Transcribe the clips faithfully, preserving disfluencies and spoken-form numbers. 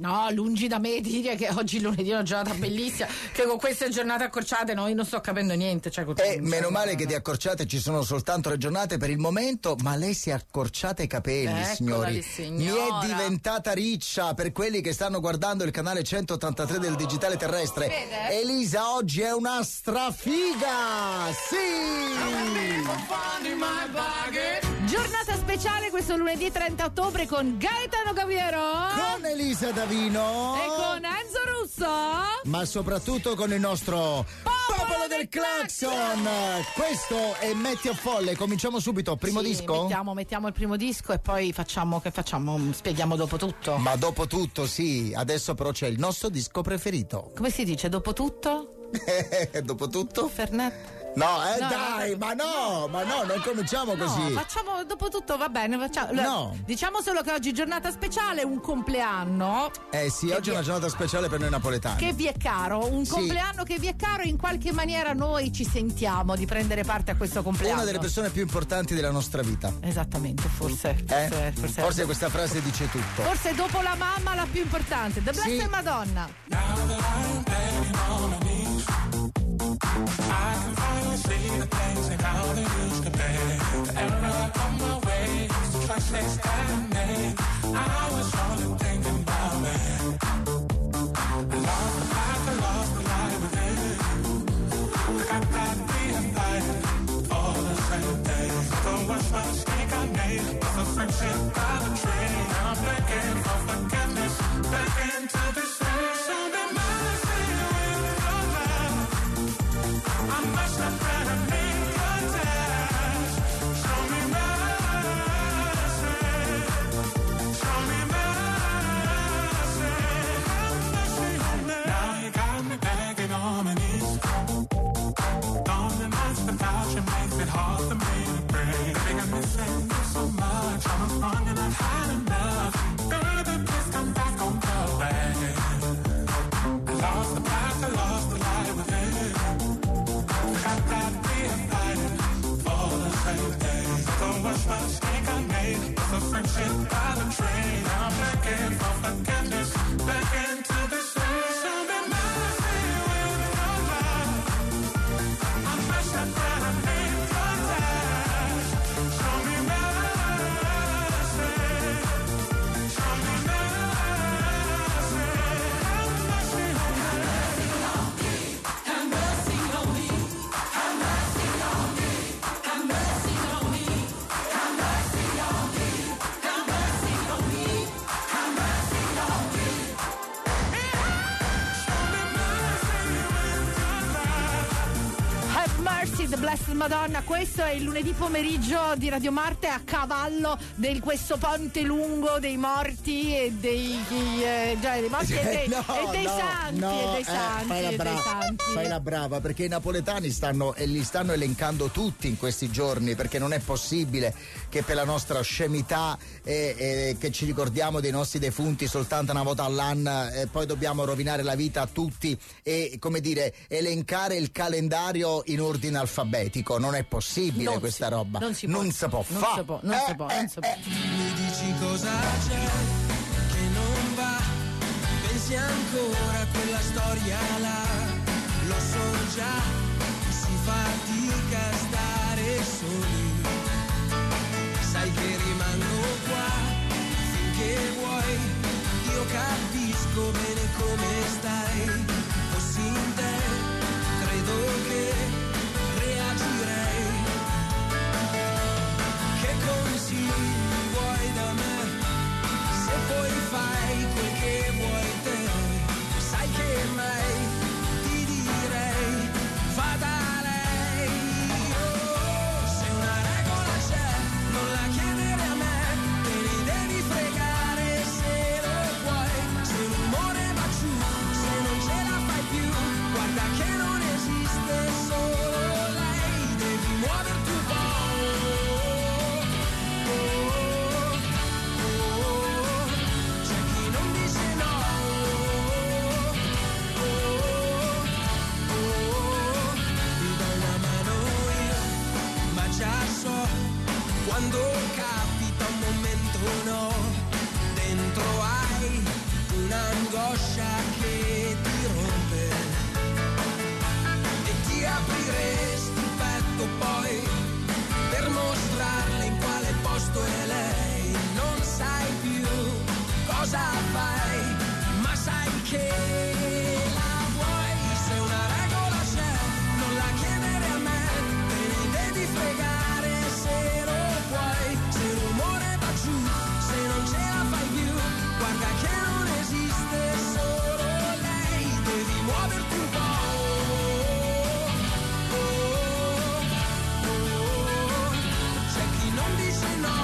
No, lungi da me dire che oggi lunedì è una giornata bellissima, che con queste giornate accorciate no, io non sto capendo niente. Cioè, eh, meno male che di accorciate ci sono soltanto le giornate per il momento, ma lei si è accorciata i capelli, Eccola signori. lì, signora. Mi è diventata riccia. Per quelli che stanno guardando il canale centottantatré del digitale terrestre, Vede? Elisa oggi è una strafiga. Sì! Giornata speciale questo lunedì trenta ottobre con Gaetano Caviero, Con Elisa Davino e con Enzo Russo, ma soprattutto con il nostro Popolo Popolo del Claxon. Questo è Metti a Folle. Cominciamo subito, primo sì, disco? Mettiamo, mettiamo il primo disco e poi facciamo, che facciamo? Spieghiamo dopo tutto. Ma dopo tutto sì, adesso però c'è il nostro disco preferito. Come si dice dopo tutto? Dopo tutto? Fernet? No, eh No, dai, no, ma no, ma no, non cominciamo No, così. facciamo dopo tutto, va bene, facciamo. No. Diciamo solo che oggi è giornata speciale, un compleanno. Eh sì, Che oggi è vi- una giornata speciale per noi napoletani. Che vi è caro, un Sì. compleanno che vi è caro, in qualche maniera noi ci sentiamo di prendere parte a questo compleanno. Una delle persone più importanti della nostra vita. Esattamente, forse. Eh? Forse, forse, Forse questa frase dice tutto. forse dopo la mamma la più importante. The Blessed Sì. Madonna. I can finally see the things and how they used to be. Every I come my way, it's the choices that I made. I was only thinking about me. I lost the path, I lost the light within. I got that reunited for the same day. So much mistake I made, was a friendship by the tree. I'm begging for forgiveness, begging to be saved. So be mercy with your love. I must have been a nigga dash. Show me mercy. Show me mercy. Have mercy on me. Now you got me begging on my knees. Lonely nights without you makes it hard for me to breathe. I think I'm missing you so much. I'm wrong and I've had enough. Baby, please come back on the way. I lost the path, I lost the light within. Got that reunited for the same day. So much mistake I made was a friendship by the train. I'm begging for forgiveness, begging to be saved. So be mercy with your love. I must have been a nigga dash. Show me mercy. Show me mercy. Have mercy on me. Have mercy on me. Have mercy on me. Have mercy on me. Have mercy on me. Have mercy on me. Have mercy on me. Show me mercy with your love. Have Mercy, The Blessed Madonna. Questo è il lunedì pomeriggio di Radio Marte a cavallo di questo ponte lungo dei morti e dei, eh, già, dei morti e dei, No, e dei no, santi no, e dei eh, santi fai la e dei brava, santi. fai la brava, perché i napoletani stanno e li stanno elencando tutti in questi giorni, perché non è possibile che per la nostra scemità eh, eh, che ci ricordiamo dei nostri defunti soltanto una volta all'anno, eh, poi dobbiamo rovinare la vita a tutti e, come dire, elencare il calendario in ordine alfabetico. Non è possibile Non questa si- roba. non si può, non si può non fare. si può, non si può, non si può. Mi dici cosa c'è che non va? Pensi ancora a quella storia là? Lo so già, si fatica a stare soli. Sai che rimango qua finché vuoi. Io capisco bene come stai. Fossi in te, credo che reagirei. Che consigli vuoi da me? Se poi fai quel che vuoi te, sai che mai ti direi va da lei. Oh, se una regola c'è, non la chiedere a me, te ne devi fregare se lo puoi. Se l'umore va giù, se non ce la fai più, guarda che non esiste solo lei, devi muoverti un po'. C'è chi non dice no, ti do una mano io, ma già so quando capita un momento no, dentro hai una angoscia che ti rompe e ti apriresti il petto poi per mostrarle in quale posto è lei. Non sai più cosa fai, ma sai che la vuoi. Se una regola c'è, non la chiedere a me, te ne devi fregare se lo puoi. Se il rumore va giù, se non ce la fai più, guarda che non esiste solo lei. Devi muoverti un po'. Oh, oh, oh. C'è chi non dice no.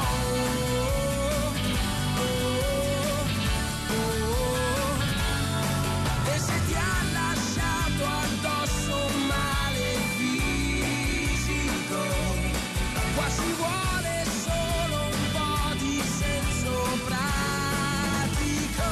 E se ti ha lasciato addosso un male fisico, qua ci vuole solo un po' di senso pratico.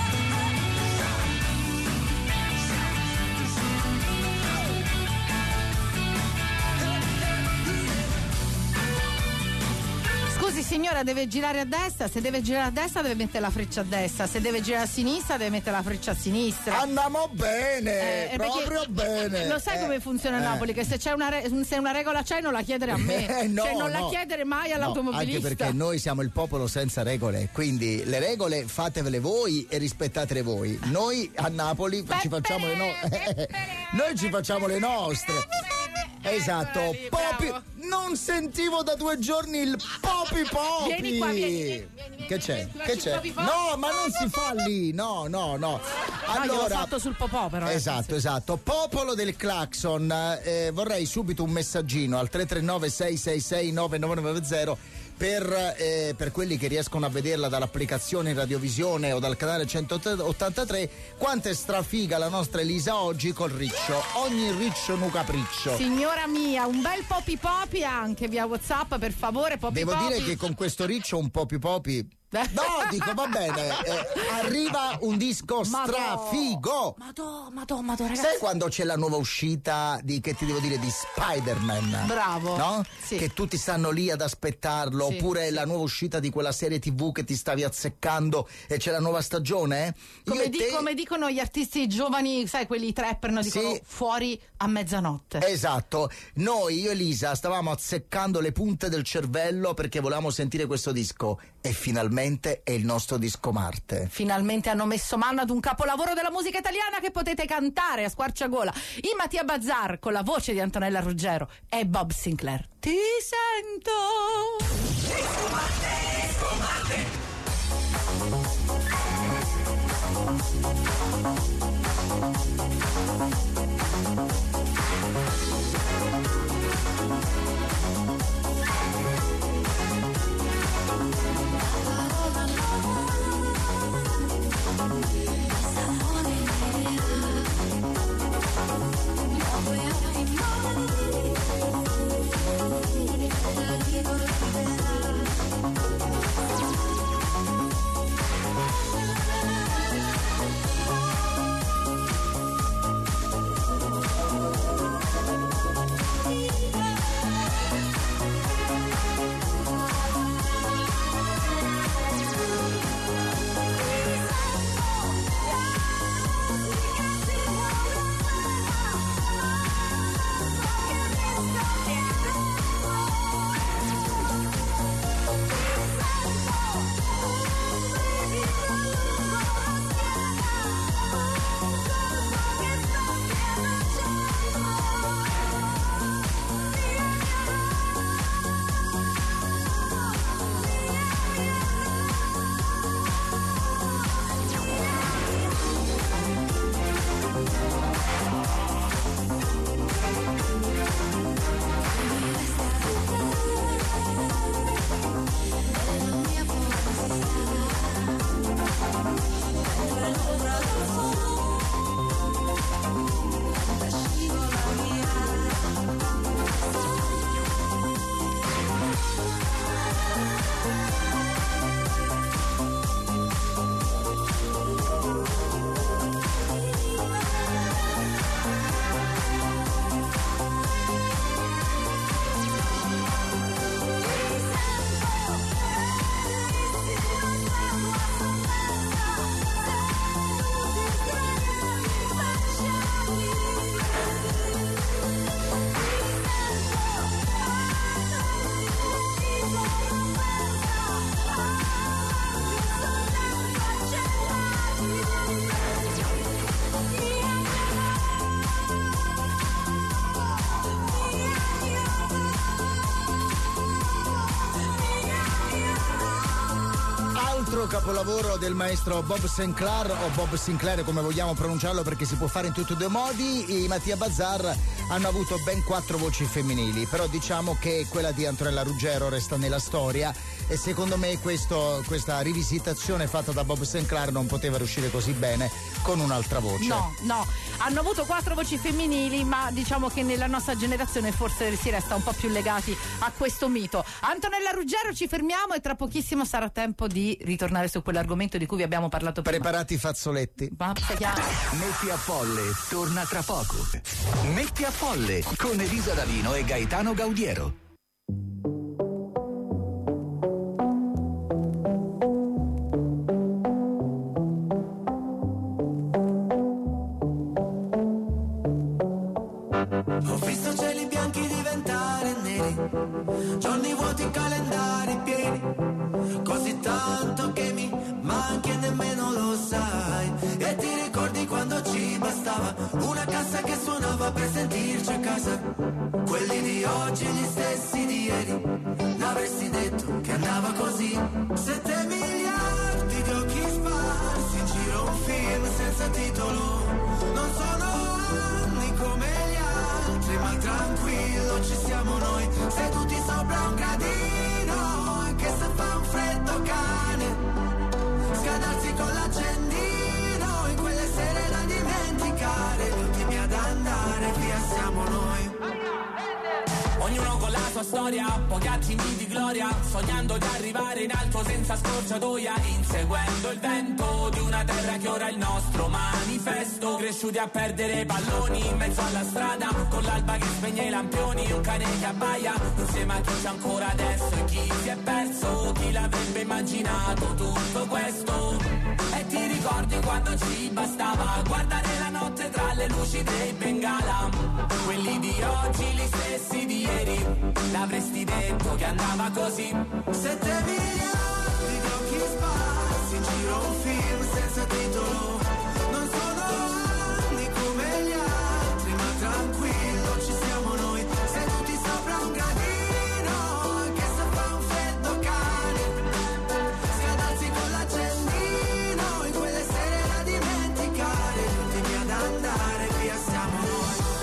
Scusi signora, deve girare a destra, se deve girare a destra deve mettere la freccia a destra, se deve girare a sinistra deve mettere la freccia a sinistra. Andiamo bene, Eh, proprio perché bene. Lo sai Eh, come funziona a eh. Napoli? Che se c'è una, re- se una regola c'è non la chiedere a me, Eh, no, cioè non la no. chiedere mai No, all'automobilista. anche perché noi siamo il popolo senza regole, quindi le regole fatevele voi e rispettatele voi. Noi a Napoli ci facciamo le no- noi ci facciamo le nostre. Esatto, Eccoli, Popi, bravo. non sentivo da due giorni il Popi Popi. Vieni qua, vieni, vieni, vieni, Che c'è? vieni, Che il c'è? Popi Popi. No, ma non si fa lì. No, no, no. No, gliel'ho fatto sul popò però. eh. Esatto, esatto. Popolo del clacson, eh, vorrei subito un messaggino al tre tre nove sei sei sei nove nove nove zero per, eh, per quelli che riescono a vederla dall'applicazione in radiovisione o dal canale centottantatré. Quanto è strafiga la nostra Elisa oggi col riccio. Ogni riccio un capriccio. Signora mia, un bel popi popi anche via WhatsApp, per favore, popi Devo popi. dire che con questo riccio un po' più popi. No, dico va bene, eh, arriva un disco Madò. strafigo. Madò, madò, madò, ragazzi. Sai quando c'è la nuova uscita di, che ti devo dire, di Spider-Man? Bravo. No? Sì. Che tutti stanno lì ad aspettarlo, Sì, oppure sì. la nuova uscita di quella serie tivù che ti stavi azzeccando e c'è la nuova stagione? Io Come, e di- te- come dicono gli artisti giovani, sai, quelli trapper, no? Dicono Sì. fuori a mezzanotte. Esatto, noi, io e Elisa, stavamo azzeccando le punte del cervello perché volevamo sentire questo disco e finalmente è il nostro disco Marte. Finalmente hanno messo mano ad un capolavoro della musica italiana che potete cantare a squarciagola. I Mattia Bazzar con la voce di Antonella Ruggero e Bob Sinclair. Ti sento. altro capolavoro del maestro Bob Sinclair, o Bob Sinclair come vogliamo pronunciarlo, perché si può fare in tutti e due modi. I Mattia Bazar hanno avuto ben quattro voci femminili, però diciamo che quella di Antonella Ruggero resta nella storia, e secondo me questo, questa rivisitazione fatta da Bob Sinclair non poteva riuscire così bene con un'altra voce. No, no, hanno avuto quattro voci femminili, ma diciamo che nella nostra generazione forse si resta un po' più legati a questo mito. Antonella Ruggero, ci fermiamo e tra pochissimo sarà tempo di ritornare su quell'argomento di cui vi abbiamo parlato prima. Preparati i fazzoletti. Ma sei chiaro? Metti a Folle torna tra poco. Metti a Folle con Elisa D'Alino e Gaetano Gaudiero. Ho visto cieli bianchi diventare neri, giorni vuoti, calendari pieni, così tanto che mi manchi e nemmeno lo sai. E ti ricordi quando ci bastava una cassa che suonava per sentirci a casa? Quelli di oggi, gli stessi di ieri, l'avresti detto che andava così. Sette miliardi di occhi sparsi in giro, un film senza titolo. Non sono anni come gli altri, ma tranquillo ci siamo noi, seduti sopra un gradino, anche se fa un freddo cane, scadarsi con l'accendino in quelle sere da dimenticare, gli ultimi ad andare via siamo noi. Ognuno con la sua storia, pochi attimi di gloria, sognando di arrivare in alto senza scorciatoia, inseguendo il vento di una terra che ora è il nostro manifesto. Cresciuti a perdere palloni in mezzo alla strada, con l'alba che spegne i lampioni, un cane che abbaia, insieme a chi c'è ancora adesso e chi si è perso. Chi l'avrebbe immaginato tutto questo? E ti ricordi quando ci bastava guardare la notte tra le luci dei Bengala? Quelli di oggi, gli stessi di ieri, l'avresti detto che andava così. Sette miliardi di occhi sparsi in giro, un film senza titolo. Non sono anni come gli altri, ma tranquillo ci siamo noi, seduti sopra un gradino, anche se fa un freddo cane, scadarsi con l'accendino in quelle sere da dimenticare, gli ultimi ad andare via siamo noi.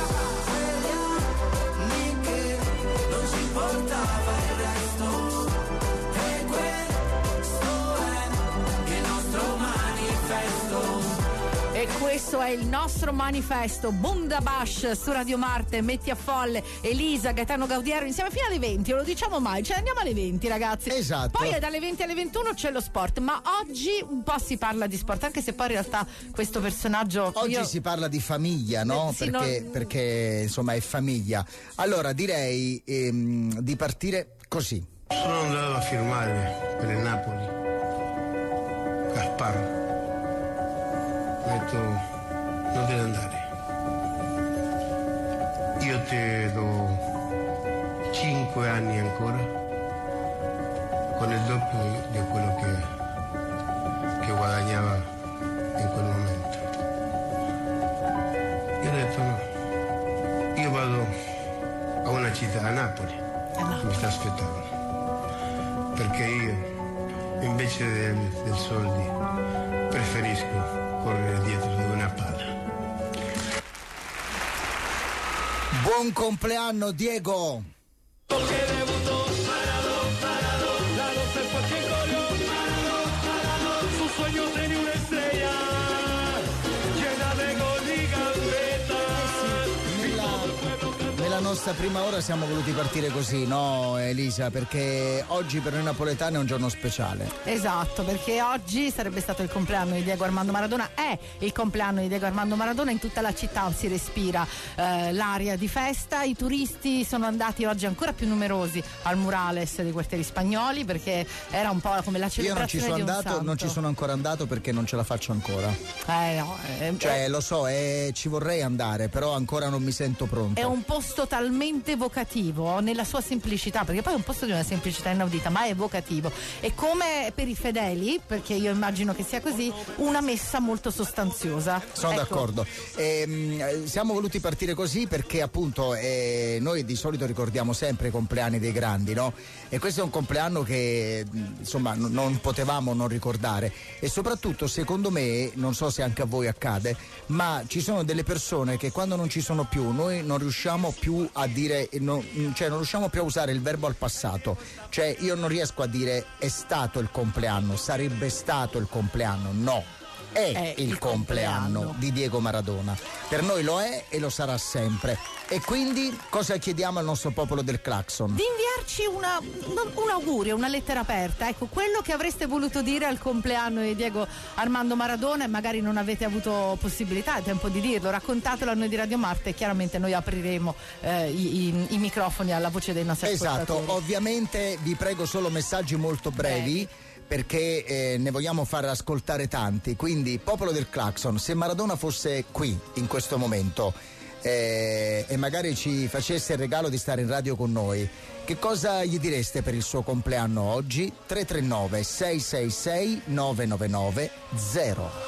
Portava il resto, e questo è il nostro manifesto. E questo è il nostro manifesto. Bundabash su Radio Marte, Metti a Folle, Elisa, Gaetano Gaudiero insieme fino alle venti, non lo diciamo mai, cioè andiamo alle venti ragazzi. Esatto. Poi dalle venti alle ventuno c'è lo sport, ma oggi un po' si parla di sport, anche se poi in realtà questo personaggio oggi io... si parla di famiglia, no? Eh, sì, perché, non... perché insomma è famiglia. Allora direi ehm, di partire così. Sono andato a firmare per il Napoli Gasparro, ho detto non deve andare, io te do cinque anni ancora con il doppio di quello che, che guadagnava in quel momento. Io ho detto no, io vado a una città, a Napoli, che mi sta aspettando, perché io invece del, del soldi preferisco correre dietro di una palla. Buon compleanno Diego! Nella nostra prima ora siamo voluti partire così, no Elisa? Perché oggi per noi napoletani è un giorno speciale. Esatto, perché oggi sarebbe stato il compleanno di Diego Armando Maradona, è il compleanno di Diego Armando Maradona, in tutta la città si respira eh, l'aria di festa, i turisti sono andati oggi ancora più numerosi al Murales dei quartieri spagnoli, perché era un po' come la celebrazione. Io non ci sono di un andato, santo. non ci sono ancora andato perché non ce la faccio ancora. Eh no, eh, Cioè lo so, eh, ci vorrei andare, però ancora non mi sento pronto. È un posto talmente evocativo nella sua semplicità, perché poi è un posto di una semplicità inaudita, ma è evocativo. E come per i fedeli, perché io immagino che sia così, una messa molto sostanziosa. Sono ecco. d'accordo. Ehm, siamo voluti partire così perché appunto eh, noi di solito ricordiamo sempre i compleanni dei grandi, no? E questo è un compleanno che insomma n- non potevamo non ricordare, e soprattutto secondo me, non so se anche a voi accade, ma ci sono delle persone che quando non ci sono più noi non riusciamo più a dire, no, cioè non riusciamo più a usare il verbo al passato, cioè io non riesco a dire è stato il compleanno, sarebbe stato il compleanno, no. È, è il, il compleanno, compleanno di Diego Maradona. Per noi lo è e lo sarà sempre. E quindi cosa chiediamo al nostro popolo del clacson? Di inviarci una, un augurio, una lettera aperta. Ecco, quello che avreste voluto dire al compleanno di Diego Armando Maradona e magari non avete avuto possibilità e tempo di dirlo. Raccontatelo a noi di Radio Marte e chiaramente noi apriremo eh, i, i, i microfoni alla voce dei nostri ascoltatori. Esatto, ovviamente vi prego solo messaggi molto brevi. Brevi. Perché eh, ne vogliamo far ascoltare tanti, quindi popolo del clacson, se Maradona fosse qui in questo momento eh, e magari ci facesse il regalo di stare in radio con noi, che cosa gli direste per il suo compleanno oggi? tre tre nove sei sei sei nove nove nove zero.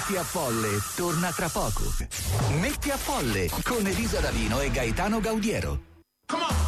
Metti a Folle torna tra poco. Metti a Folle con Elisa D'Alino e Gaetano Gaudiero. Come on!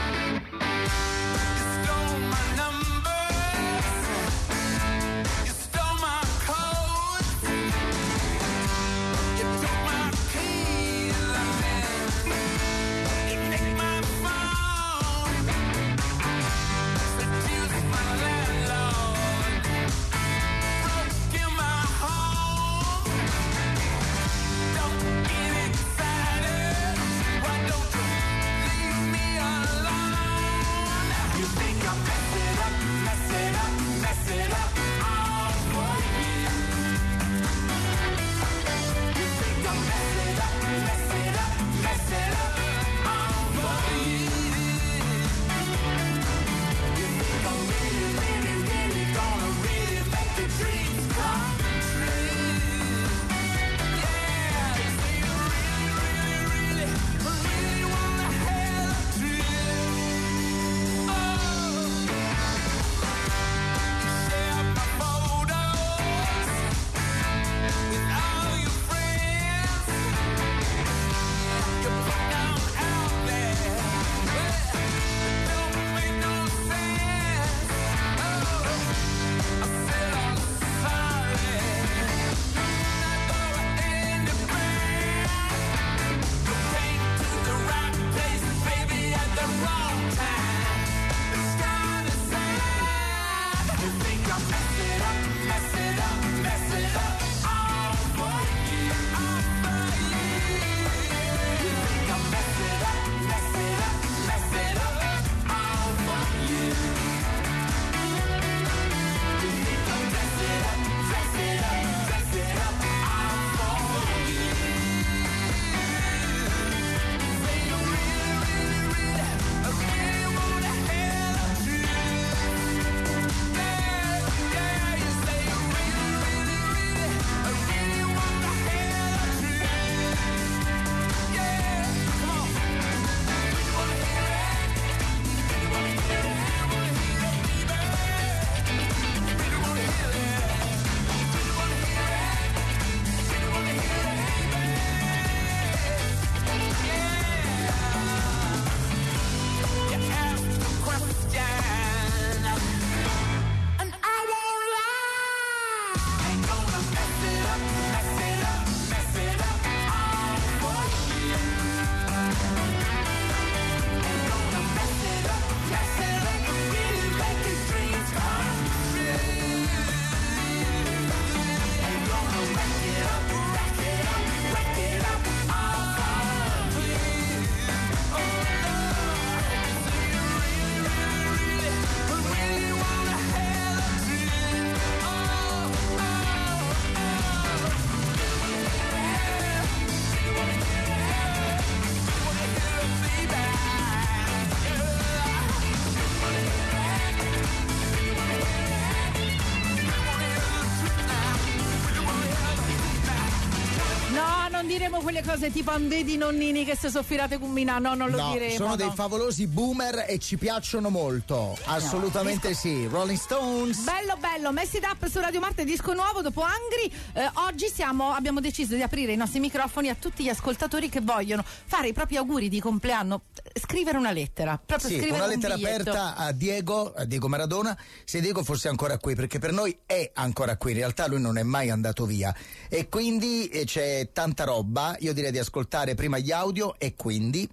Quelle cose tipo andedi nonnini che se soffirate con mina, no, non lo no, diremo. Sono no. dei favolosi boomer e ci piacciono molto. Assolutamente no. Sì. Rolling Stones. Bello bello, Mess It Up su Radio Marte, disco nuovo dopo Angry. Eh, oggi siamo, abbiamo deciso di aprire i nostri microfoni a tutti gli ascoltatori che vogliono fare i propri auguri di compleanno, scrivere una lettera. Proprio sì, scrivere una lettera un aperta a Diego, a Diego Maradona, se Diego fosse ancora qui, perché per noi è ancora qui, in realtà lui non è mai andato via. E quindi eh, c'è tanta roba, io direi di ascoltare prima gli audio e quindi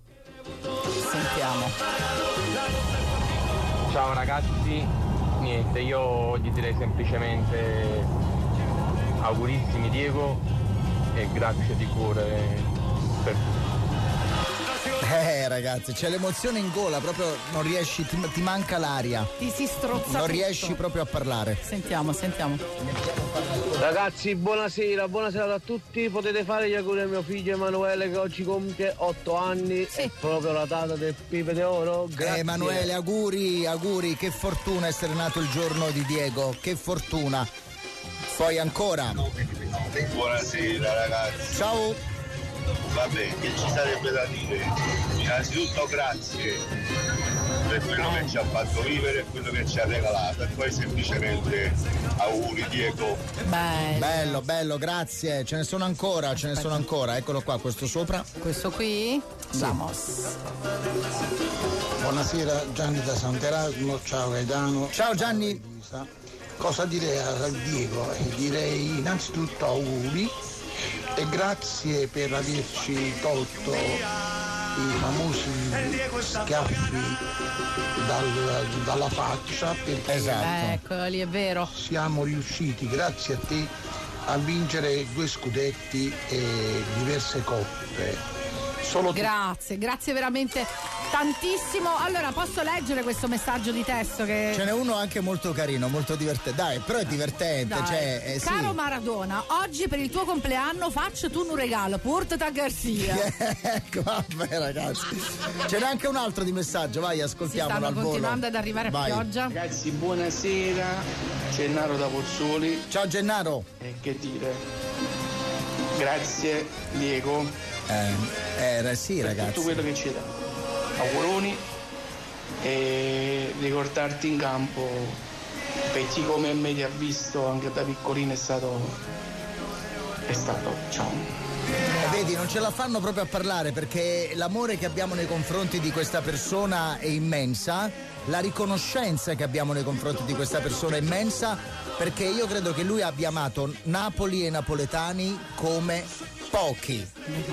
sentiamo. Ciao ragazzi, niente, io gli direi semplicemente augurissimi Diego e grazie di cuore per tutto. Eh ragazzi, c'è l'emozione in gola, proprio non riesci, ti, ti manca l'aria. Ti si strozza Non tutto. riesci proprio a parlare. Sentiamo, sentiamo. Ragazzi, buonasera, buonasera a tutti. Potete fare gli auguri a mio figlio Emanuele che oggi compie otto anni. Sì. È proprio la data del Pipe d'Oro. Grazie. Eh, Emanuele, auguri, auguri, che fortuna essere nato il giorno di Diego, che fortuna. Poi ancora. Buonasera ragazzi. Ciao. Vabbè, che ci sarebbe da dire? Innanzitutto grazie per quello che ci ha fatto vivere e quello che ci ha regalato. E poi semplicemente auguri Diego. Bello, bello, bello, grazie. Ce ne sono ancora, ce ne sono ancora. Eccolo qua, questo sopra. Questo qui? Sì. Vamos. Buonasera, Gianni da Sant'Erasmo, ciao Gaetano. Ciao Gianni. Cosa direi a Diego? Direi innanzitutto auguri e grazie per averci tolto i famosi schiaffi dal, dalla faccia, perché esatto. Eccoli, è vero. Siamo riusciti, grazie a te, a vincere due scudetti e diverse coppe. Solo grazie, grazie veramente tantissimo. Allora, posso leggere questo messaggio di testo che... Ce n'è uno anche molto carino, molto divertente. Dai, però è divertente. Dai. Cioè, eh, Caro sì. Maradona, oggi per il tuo compleanno faccio tu un regalo, portati a Garcia. Ecco, vabbè ragazzi. Ce n'è anche un altro di messaggio, vai, ascoltiamolo stanno al volo. continuando ad arrivare vai. a pioggia. Ragazzi, buonasera. Gennaro da Pozzoli. Ciao Gennaro. E che dire? Grazie Diego. Eh, eh sì per ragazzi. tutto quello che ci dà. Auguroni e ricordarti in campo, per chi come me ti ha visto anche da piccolino, è stato è stato ciao. Eh, vedi, non ce la fanno proprio a parlare, perché l'amore che abbiamo nei confronti di questa persona è immensa, la riconoscenza che abbiamo nei confronti di questa persona è immensa, perché io credo che lui abbia amato Napoli e i napoletani come pochi.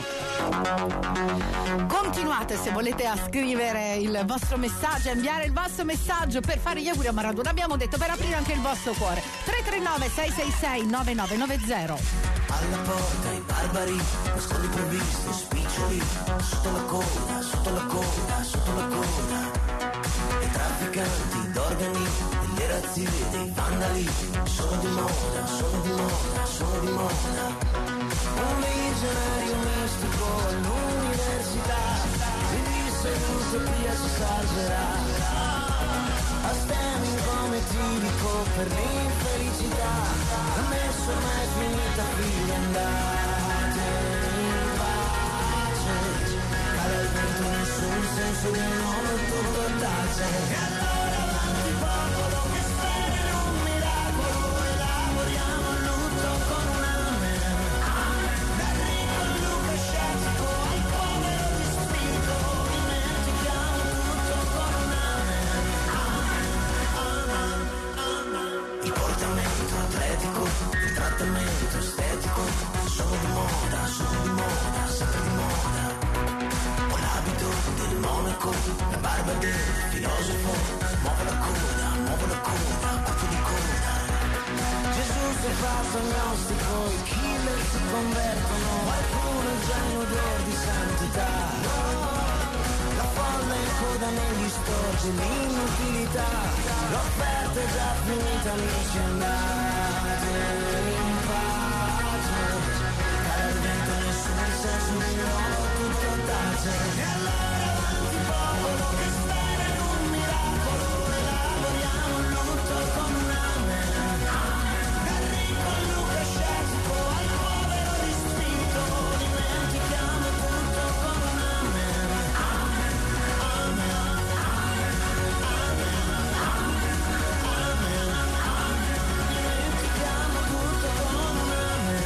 Continuate se volete a scrivere il vostro messaggio, a inviare il vostro messaggio per fare gli auguri a Maradona. Abbiamo detto per aprire anche il vostro cuore. tre tre nove sei sei sei nove nove nove zero. Alla porta i barbari, nascondi provvisto, spiccioli, sotto la coda, sotto la coda, sotto la coda. I trafficanti d'organi, delle razzie, dei vandali, sono di moda, sono di moda, sono di moda. Un visionario mistico all'università, si disse l'utopia si salverà. A stemming come tipico per l'infelicità, ammesso mai finita figlia, andate in pace. Cala il vento, nessun senso di nuovo, tutto tace. E allora avanti popolo che spera in un miracolo, elaboriamo il lutto con un amen. Dal ricco al Luca scettico, al povero di spirito, dimentichiamo tutto con un amen. Il portamento atletico, il trattamento estetico, sono di moda, sono di moda, sempre di moda. Ho l'abito del monaco, la barba del filosofo, muovo la coda, muovo la coda, colpo di coda. Gesù si è fatto agnostico, i killer si convertono, qualcuno è già in odore di santità. La folla in coda negli storti, l'inutilità, l'offerta è già finita, amici, andate in pace. Cala il vento, nessun senso di nuovo, tutto tace. E allora avanti popolo che spera in un miracolo, elaboriamo il lutto con un amen. Dal ricco al Luca scettico, al povero di spirito, dimentichiamo tutto con un amen. Amen, amen, amen, amen, dimentichiamo tutto con un amen.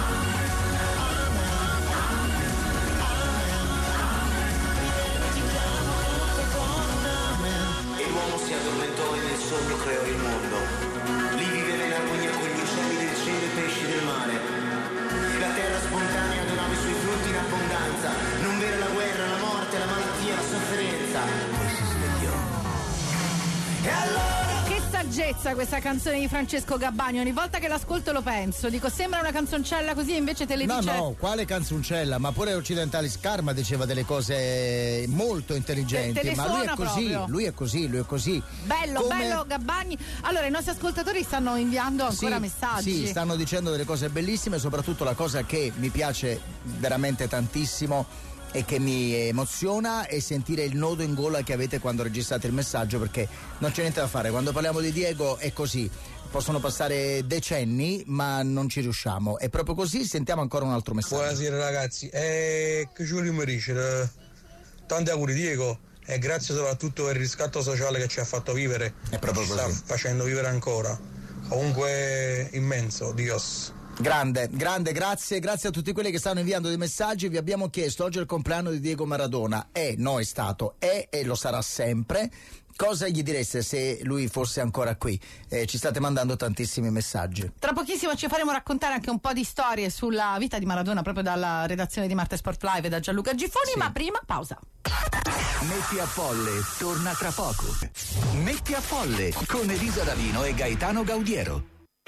E l'uomo si addormentò e nel sogno creò il mondo. Lì viveva in armonia con gli uccelli del cielo e i pesci del mare. La terra spontanea donava i suoi frutti in abbondanza. Non v'era la guerra, la morte, la malattia, la sofferenza. Poi si svegliò. E allora Che saggezza questa canzone di Francesco Gabbani, ogni volta che l'ascolto lo penso, dico sembra una canzoncella così e invece te le No, dice... no, quale canzoncella, ma pure Occidentalis Karma diceva delle cose molto intelligenti, Te- te le ma lui è suona così, proprio. lui è così, lui è così. Bello, Come- bello Gabbani. Allora i nostri ascoltatori stanno inviando ancora Sì, messaggi. Sì, stanno dicendo delle cose bellissime, soprattutto la cosa che mi piace veramente tantissimo e che mi emoziona è sentire il nodo in gola che avete quando registrate il messaggio, perché non c'è niente da fare, quando parliamo di Diego è così, possono passare decenni ma non ci riusciamo, è proprio così. Sentiamo ancora un altro messaggio. Buonasera ragazzi, e che ci vogliamo dire? Tanti auguri Diego e grazie soprattutto per il riscatto sociale che ci ha fatto vivere è proprio e ci così. sta facendo vivere ancora. Comunque immenso, Dios. Grande, grande, grazie, grazie a tutti quelli che stanno inviando dei messaggi. Vi abbiamo chiesto, oggi è il compleanno di Diego Maradona, è, no è stato, è e lo sarà sempre. Cosa gli direste se lui fosse ancora qui? Eh, ci state mandando tantissimi messaggi. Tra pochissimo ci faremo raccontare anche un po' di storie sulla vita di Maradona proprio dalla redazione di Marte Sport Live e da Gianluca Gifoni, sì. Ma prima pausa. Metti a Folle torna tra poco. Metti a Folle con Elisa D'Alino e Gaetano Gaudiero.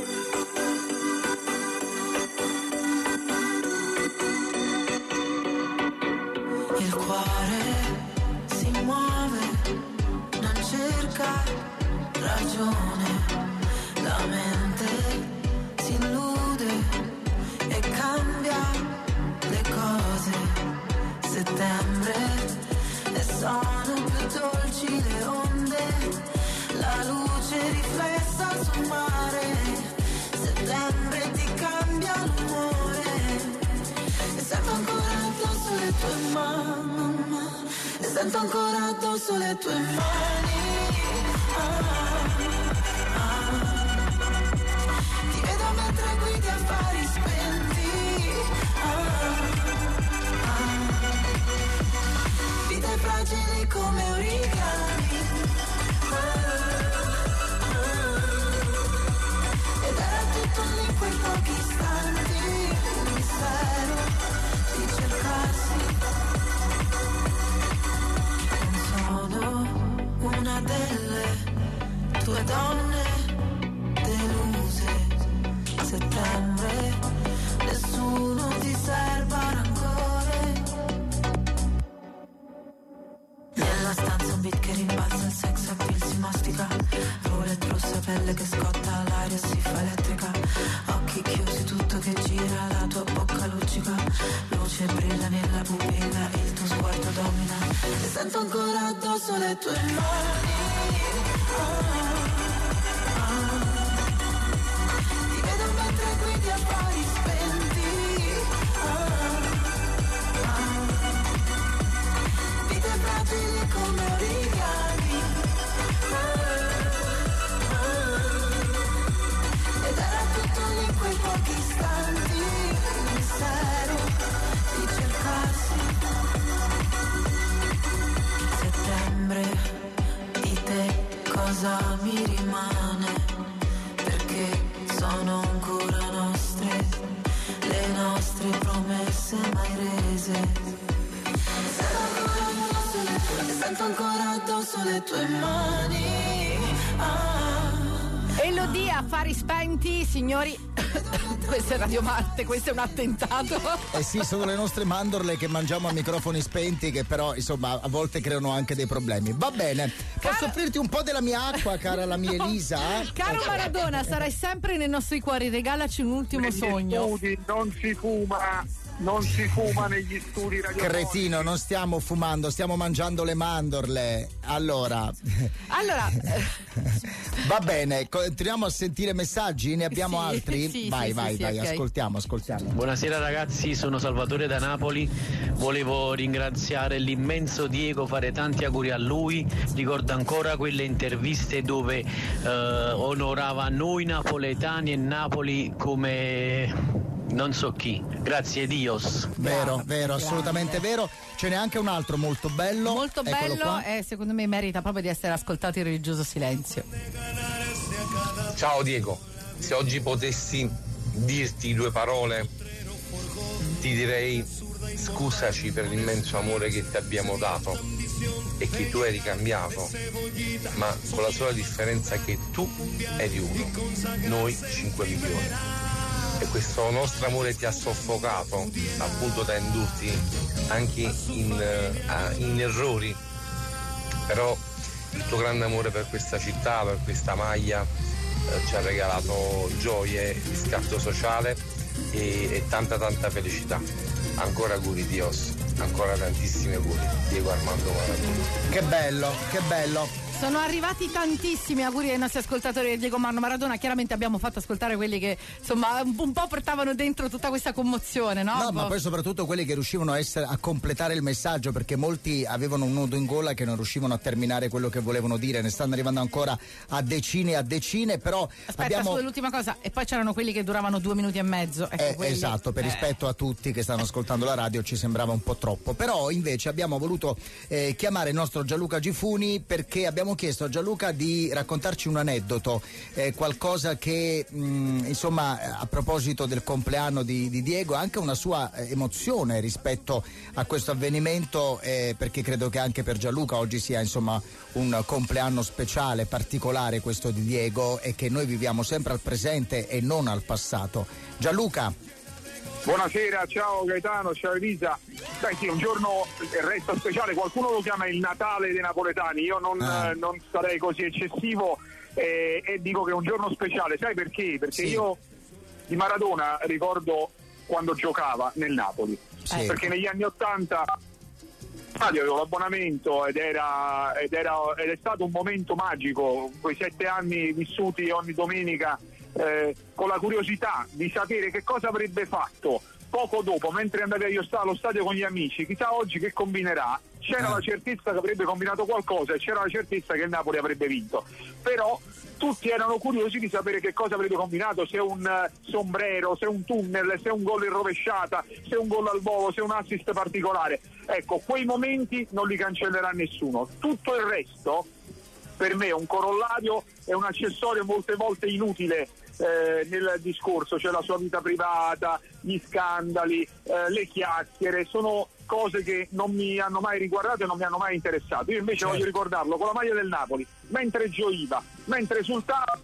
Il cuore si muove, non cerca ragione, la mente si illude e cambia le cose. Settembre e sono più dolci le onde, la luce riflessa sul mare. Settembre ti cambia l'umore e sento ancora addosso le tue mani, e sento ancora addosso le tue mani. Ah, ah. Ti vedo mentre guidi affari spenti. Ah, ah. Vite fragili come origami. Ah, ah. Ed era tutto lì in quei pochi istanti, un mistero di cercarsi. Non sono una delle tue donne deluse. Settembre, nessuno ti serba rancore. Nella stanza un beat che rimbalza, il sex appeal si mastica. Roulette rossa, pelle che scotta, l'aria si fa elettrica. Occhi chiusi, tutto che gira, la tua bocca luccica. Luce brilla nella pupilla, il tuo sguardo domina. E sento ancora addosso le tue mani. Ah, ah. Ti vedo mentre guidi affari spenti. Ah, ah. Vite fragili come origami. Ah, ah. Ed era tutto lì in quei pochi istanti, il mistero di cercarsi. Settembre, di te cosa mi rimane? Perché sono ancora nostre, le nostre promesse mai rese. Sento ancora addosso le tue mani. Ah. Elodie, affari spenti, signori. Questa è Radio Marte, questo è un attentato. Eh sì, sono le nostre mandorle che mangiamo a microfoni spenti, che però insomma a volte creano anche dei problemi. Va bene, posso Caro... offrirti un po' della mia acqua, cara la mia Elisa? Caro Maradona, sarai sempre nei nostri cuori, regalaci un ultimo Negli sogno. Studi non si fuma, non si fuma negli studi radiofonici. Cretino, non stiamo fumando, stiamo mangiando le mandorle. Allora, allora va bene, continuiamo a sentire messaggi, ne abbiamo sì, altri? sì, vai, sì, vai, sì, vai, okay. ascoltiamo, ascoltiamo. Buonasera ragazzi, sono Salvatore da Napoli. Volevo ringraziare l'immenso Diego, fare tanti auguri a lui. Ricordo ancora quelle interviste dove eh, onorava noi napoletani e Napoli come non so chi. Grazie Dios. Vero, Grande, vero, assolutamente grande. vero. Ce n'è anche un altro molto bello. Molto Eccolo bello qua. e secondo me merita proprio di essere ascoltato in religioso silenzio. Ciao Diego, se oggi potessi dirti due parole ti direi scusaci per l'immenso amore che ti abbiamo dato e che tu eri cambiato, ma con la sola differenza che tu eri uno, noi cinque milioni. E questo nostro amore ti ha soffocato, appunto da indurti anche in, uh, in errori, però il tuo grande amore per questa città, per questa maglia uh, ci ha regalato gioie, riscatto sociale e, e tanta tanta felicità. Ancora auguri Dios, ancora tantissimi auguri Diego Armando Maradona. Che bello, che bello. Sono arrivati tantissimi auguri ai nostri ascoltatori di Diego Armando Maradona. Chiaramente abbiamo fatto ascoltare quelli che insomma un po' portavano dentro tutta questa commozione, no? No, ma poi soprattutto quelli che riuscivano a, essere, a completare il messaggio, perché molti avevano un nodo in gola che non riuscivano a terminare quello che volevano dire. Ne stanno arrivando ancora a decine e a decine, però aspetta, abbiamo... solo l'ultima cosa, e poi c'erano quelli che duravano due minuti e mezzo. Ecco, eh, quelli... esatto, per eh. rispetto a tutti che stanno ascoltando la radio ci sembrava un po' troppo, però invece abbiamo voluto eh, chiamare il nostro Gianluca Gifuni perché abbiamo chiesto a Gianluca di raccontarci un aneddoto, eh, qualcosa che mh, insomma a proposito del compleanno di, di Diego, anche una sua eh, emozione rispetto a questo avvenimento, eh, perché credo che anche per Gianluca oggi sia insomma un compleanno speciale, particolare questo di Diego, e che noi viviamo sempre al presente e non al passato. Gianluca. Buonasera, ciao Gaetano, ciao Elisa. Beh sì, un giorno resta speciale, qualcuno lo chiama il Natale dei napoletani, io non, ah. eh, non sarei così eccessivo eh, e dico che è un giorno speciale, sai perché? Perché sì. Io di Maradona ricordo quando giocava nel Napoli, sì. Perché negli anni Ottanta io avevo l'abbonamento ed era, ed era ed è stato un momento magico, quei sette anni vissuti ogni domenica eh, con la curiosità di sapere che cosa avrebbe fatto poco dopo, mentre andava io allo stadio con gli amici, chissà oggi che combinerà. C'era ah. la certezza che avrebbe combinato qualcosa e c'era la certezza che il Napoli avrebbe vinto, però tutti erano curiosi di sapere che cosa avrebbe combinato, se un uh, sombrero, se un tunnel, se un gol in rovesciata, se un gol al volo, se un assist particolare. Ecco, quei momenti non li cancellerà nessuno. Tutto il resto per me è un corollario, è un accessorio molte volte inutile eh, nel discorso, cioè la sua vita privata, gli scandali, eh, le chiacchiere, sono cose che non mi hanno mai riguardato e non mi hanno mai interessato. Io invece certo. voglio ricordarlo con la maglia del Napoli, mentre gioiva, mentre esultava,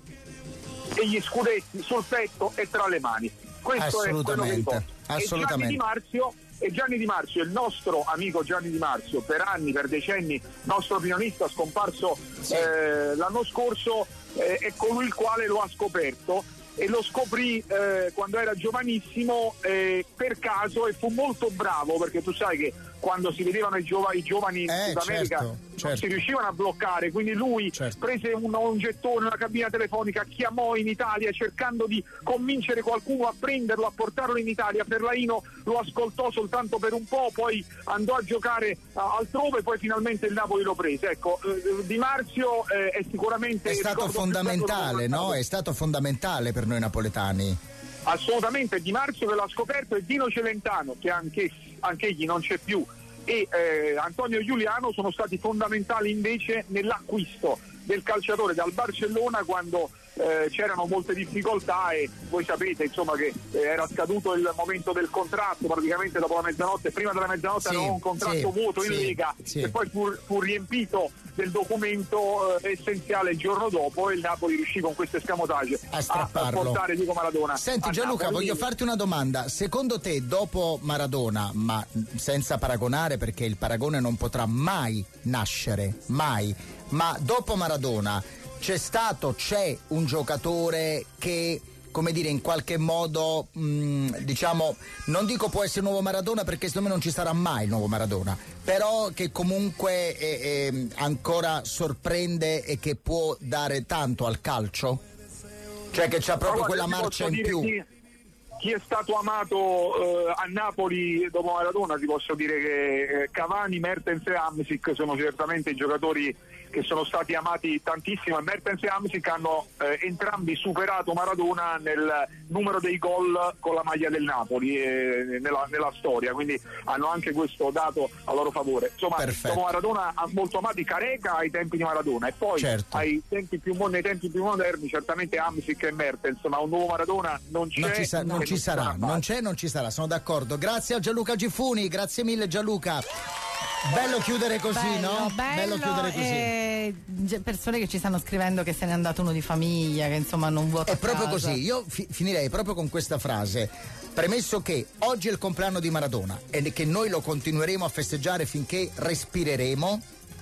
e gli scudetti sul petto e tra le mani. Questo è quello che ricordo. Assolutamente. E Gianni Di Marzio, e Gianni Di Marzio, il nostro amico Gianni Di Marzio, per anni, per decenni, nostro opinionista scomparso sì. eh, l'anno scorso, eh, è colui il quale lo ha scoperto. E lo scoprì eh, quando era giovanissimo eh, per caso, e fu molto bravo, perché tu sai che quando si vedevano i, giova- i giovani in eh, Sud America certo, non certo. si riuscivano a bloccare, quindi lui certo. prese un, un gettone, una cabina telefonica, chiamò in Italia cercando di convincere qualcuno a prenderlo, a portarlo in Italia. Ferlaino lo ascoltò soltanto per un po', poi andò a giocare uh, altrove, poi finalmente il Napoli lo prese. Ecco, uh, Di Marzio eh, è sicuramente è stato fondamentale, no? È stato fondamentale per noi napoletani. Assolutamente, Di Marzio che l'ha scoperto, e Dino Celentano, che anche anch'egli non c'è più, e eh, Antonio Giuliano sono stati fondamentali invece nell'acquisto del calciatore dal Barcellona quando eh, c'erano molte difficoltà, e voi sapete insomma che eh, era scaduto il momento del contratto praticamente dopo la mezzanotte, prima della mezzanotte sì, aveva un contratto sì, vuoto in sì, Lega sì. e poi fu, fu riempito del documento eh, essenziale il giorno dopo, e il Napoli riuscì con questo escamotage a strapparlo, a portare Diego Maradona. Senti Gianluca, Napoli. Voglio farti una domanda: secondo te dopo Maradona, ma senza paragonare perché il paragone non potrà mai nascere, mai, ma dopo Maradona c'è stato, c'è un giocatore che, come dire, in qualche modo mh, diciamo, non dico può essere il nuovo Maradona perché secondo me non ci sarà mai il nuovo Maradona, però che comunque è, è, ancora sorprende e che può dare tanto al calcio? Cioè che c'ha proprio quella marcia in più? Chi, chi è stato amato eh, a Napoli dopo Maradona, ti posso dire che eh, Cavani, Mertens e Hamsik sono certamente i giocatori che sono stati amati tantissimo, e Mertens e Hamsik hanno eh, entrambi superato Maradona nel numero dei gol con la maglia del Napoli eh, nella, nella storia, quindi hanno anche questo dato a loro favore. Insomma, perfetto. Dopo Maradona ha molto amati Careca ai tempi di Maradona, e poi certo. ai tempi più, nei tempi più moderni certamente Hamsik e Mertens, ma un nuovo Maradona non c'è. Non ci, sa- non ci sarà, non c'è, non ci sarà, sono d'accordo. Grazie a Gianluca Gifuni, grazie mille Gianluca. Bello chiudere così, bello, no? Bello, bello chiudere così. Eh, persone che ci stanno scrivendo che se n'è andato uno di famiglia, che insomma non vuota È proprio casa. così. Io fi- finirei proprio con questa frase. Premesso che oggi è il compleanno di Maradona e che noi lo continueremo a festeggiare finché respireremo,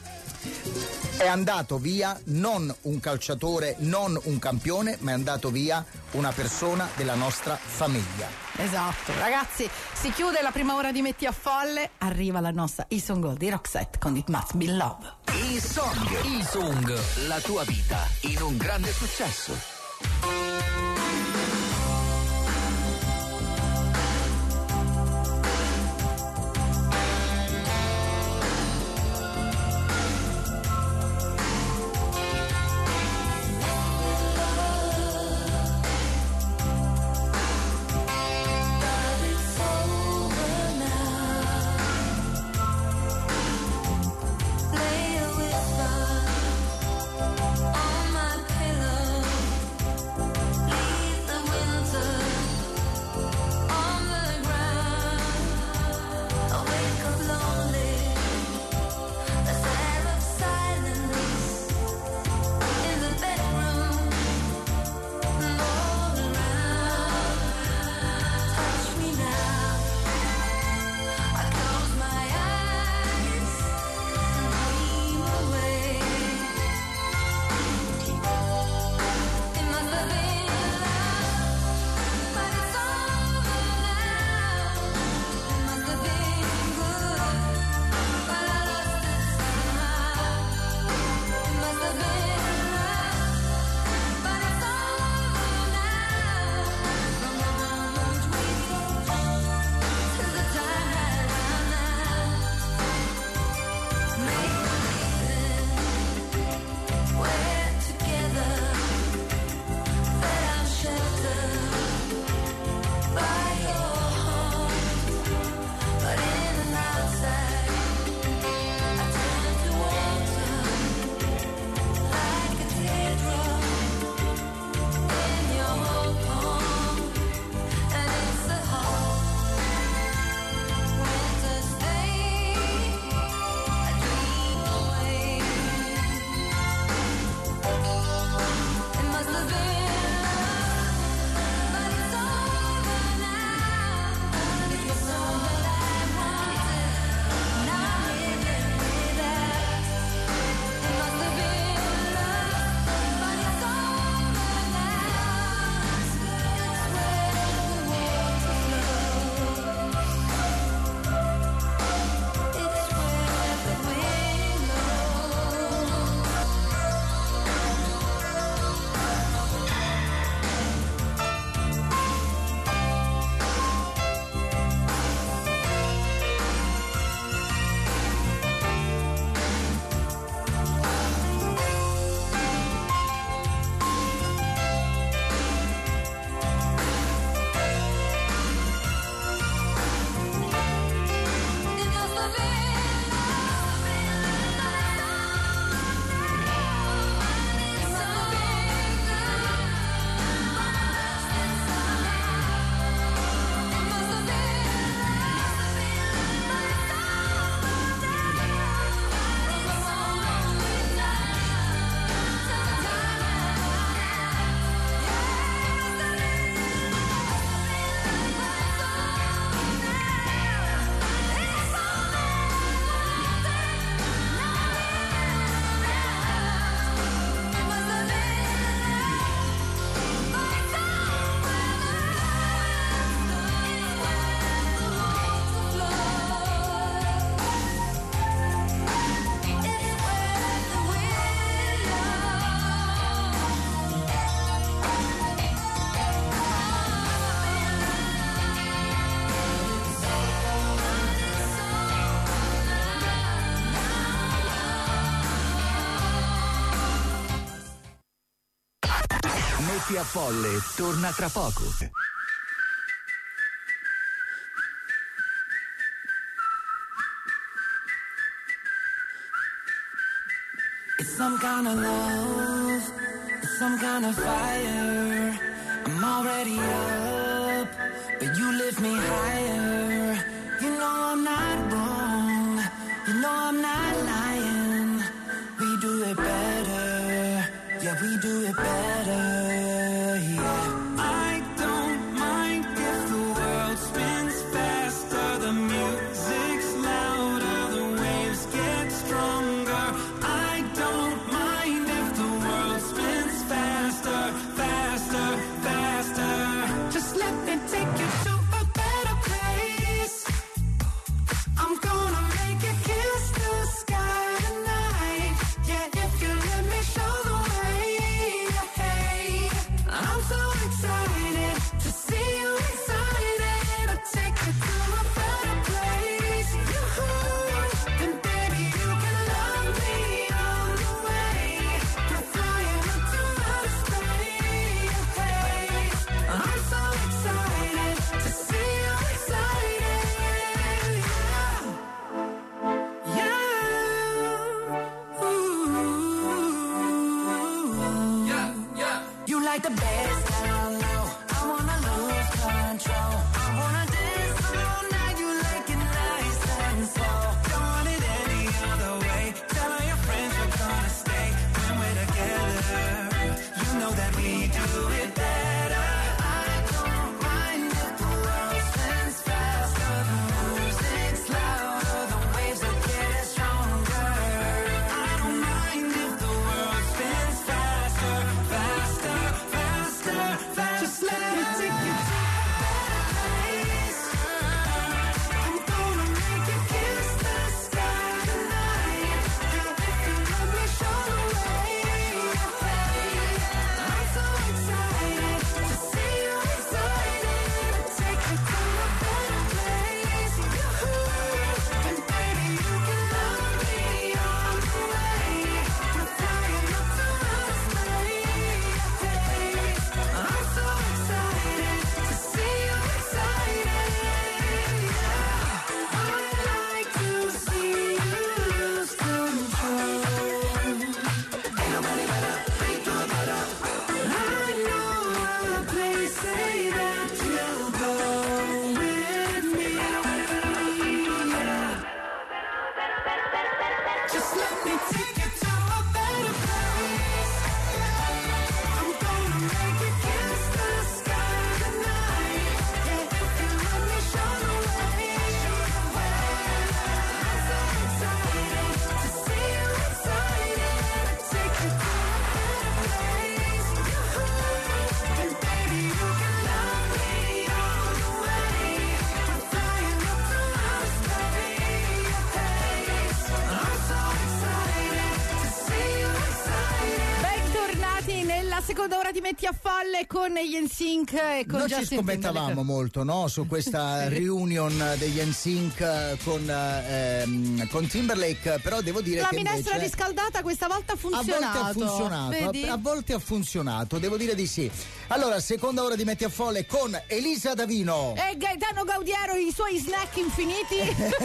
è andato via non un calciatore, non un campione, ma è andato via una persona della nostra famiglia. Esatto, ragazzi, si chiude la prima ora di Metti a Folle, arriva la nostra E-Song Gold di Roxette con It Must Be Love. E-Song, E-Song, la tua vita in un grande successo. Metti a Folle torna tra poco. It's some kind of love, it's some kind of fire. I'm already up, but you lift me higher. You know I'm not wrong, you know I'm not lying. We do it better, yeah, we do it better, yeah. I don't mind if the world spins faster, the music's louder, the waves get stronger. I don't mind if the world spins faster, faster, faster. Just let me take you to like the bass down low. I wanna lose control. I wanna dance all night. You like it nice and slow. Don't want it any other way. Tell all your friends we're gonna stay when we're together. You know that we do it better. I don't mind if the world spins faster. The music's louder. The waves are getting stronger. I don't mind if the world spins faster, faster, faster, faster. Just let me take you to a better place. I'm gonna make you kiss the sky tonight. And if you let me show the way. I'm so excited to see you excited. Take you to a better place. And baby, you can love me all the way. We're flying up to outer space. I'm so excited to see you excited. I'd like to see you lose control. Ain't nobody better, ain't no better. I know a place, say that you'll go with me. Just let me take you to a better place. I'm gonna make you kiss the sky tonight. And if you let me show the way. I'm so excited to see you excited. Take you to a better place. And baby, you can love me all the way. We're flying up to outer space. I'm so excited to see you excited. Bentornati nella seconda ora di Metti a Folle con gli N Sync e con Noi ci Justin scommettavamo Timberlake. molto, no? Su questa reunion degli N Sync eh, con, ehm, con Timberlake, però devo dire La che minestra invece riscaldata questa volta ha a funzionato. volte ha funzionato, Vedi? a, a volte ha funzionato, devo dire di sì. Allora, seconda ora di Metti a Folle con Elisa Davino E Gaetano Gaudiero, i suoi snack infiniti.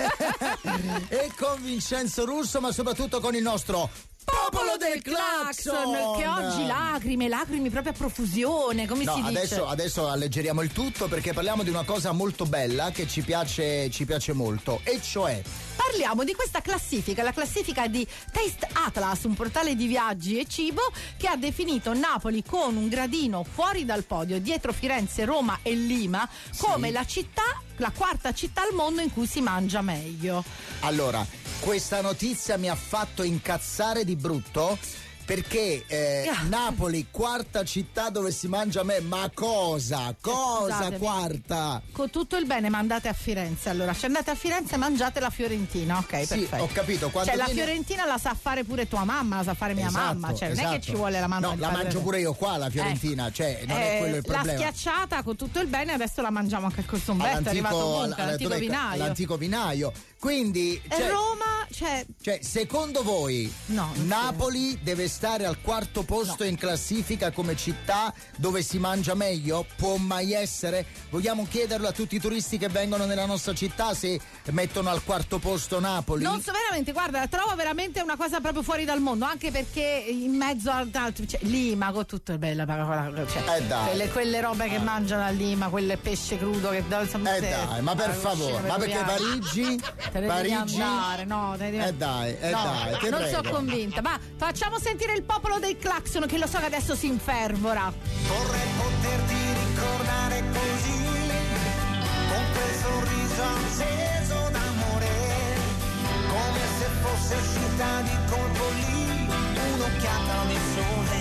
e con Vincenzo Russo, ma soprattutto con il nostro popolo del clacson, che oggi lacrime, lacrime proprio a profusione, come No, si dice? adesso, adesso alleggeriamo il tutto perché parliamo di una cosa molto bella che ci piace, ci piace molto, e cioè Parliamo di questa classifica, la classifica di Taste Atlas, un portale di viaggi e cibo che ha definito Napoli con un gradino fuori dal podio, dietro Firenze, Roma e Lima, come la città, la quarta città al mondo in cui si mangia meglio. Allora, questa notizia mi ha fatto incazzare di brutto perché eh, Napoli, quarta città dove si mangia me, ma cosa? Cosa Scusatemi. quarta? Con tutto il bene, ma andate a Firenze. Allora, se andate a Firenze e mangiate la Fiorentina, ok? Sì, perfetto. ho capito. Quando Cioè, la viene- Fiorentina la sa fare pure tua mamma, la sa fare mia Esatto, mamma. Cioè, non è che esatto. ci vuole la mamma No, del la padre. mangio pure io qua, la Fiorentina, cioè, non è Eh, quello il la problema. schiacciata con tutto il bene, adesso la mangiamo anche al Corsombetto, è arrivato ovunque, alla- all'antico dov'è? vinaio. all'antico vinaio. Quindi, E cioè, Roma, cioè, cioè, secondo voi No, non Napoli deve stare al quarto posto in classifica come città dove si mangia meglio? Può mai essere? Vogliamo chiederlo a tutti i turisti che vengono nella nostra città se mettono al quarto posto Napoli? non so veramente, guarda, la trovo veramente una cosa proprio fuori dal mondo, anche perché in mezzo ad altri, cioè, Lima con tutto il bello, cioè, Eh dai. quelle, quelle robe che mangiano a Lima, quelle pesce crudo che insomma, Eh se- dai, ma per Ah, favore, uscire ma per perché via- Parigi? Te ne devi Parigi? andare, no, te ne devi- Eh dai, eh no, dai, te non prego. sono convinta, ma facciamo sentire il popolo dei clacson che lo so che adesso si infervora. Vorrei poterti ricordare così, con quel sorriso acceso d'amore, come se fosse uscita di colpo lì un'occhiata di sole.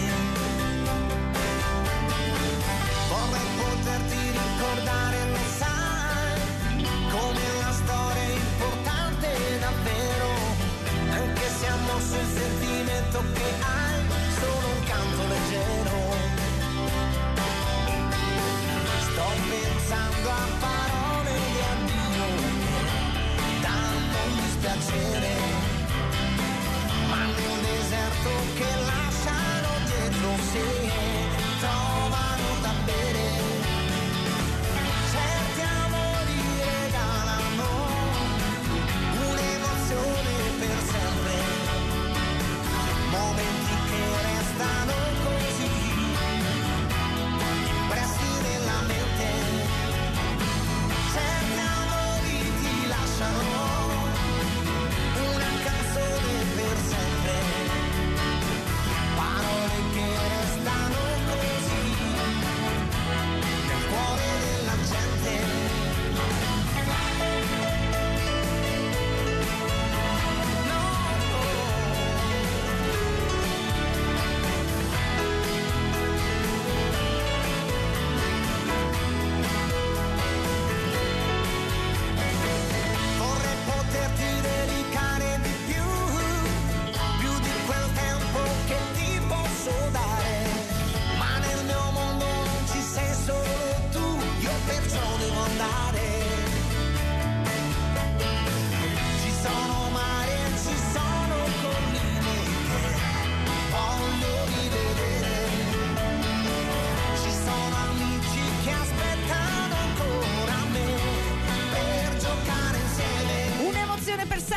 Vorrei poterti ricordare, lo sai, come una storia importante davvero, anche se ha mosso il sentimento che hai, solo un canto leggero. Sto pensando a parole di addio che danno un dispiacere, ma nel deserto che lasciano dietro sé trovano da bere.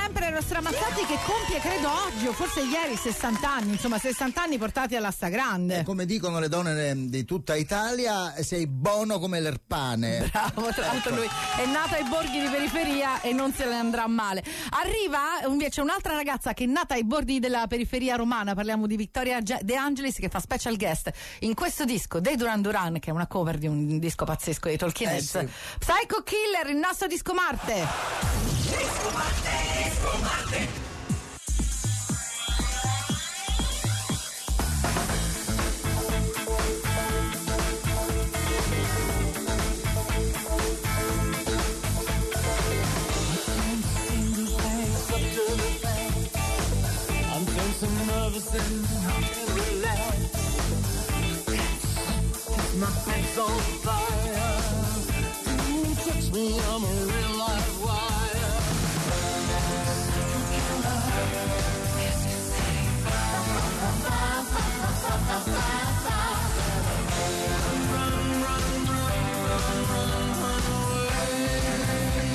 sempre Eros Ramazzotti che compie credo oggi o forse ieri sessanta anni, insomma sessanta anni portati alla stragrande. E come dicono le donne di tutta Italia, sei buono come l'erpane. Bravo, tra l'altro lui è nato ai borghi di periferia e non se ne andrà male. Arriva invece un'altra ragazza che è nata ai bordi della periferia romana, parliamo di Victoria De Angelis, che fa special guest in questo disco dei Duran Duran, che è una cover di un disco pazzesco dei Talking Heads. Eh sì. Psycho Killer, il nostro disco Marte. Disco Marte, disco Marte. Nervous and I can't relax. My face on fire. Ooh, touch me, I'm a real live wire. Yes, you say. Run, run, run, run, run, run away.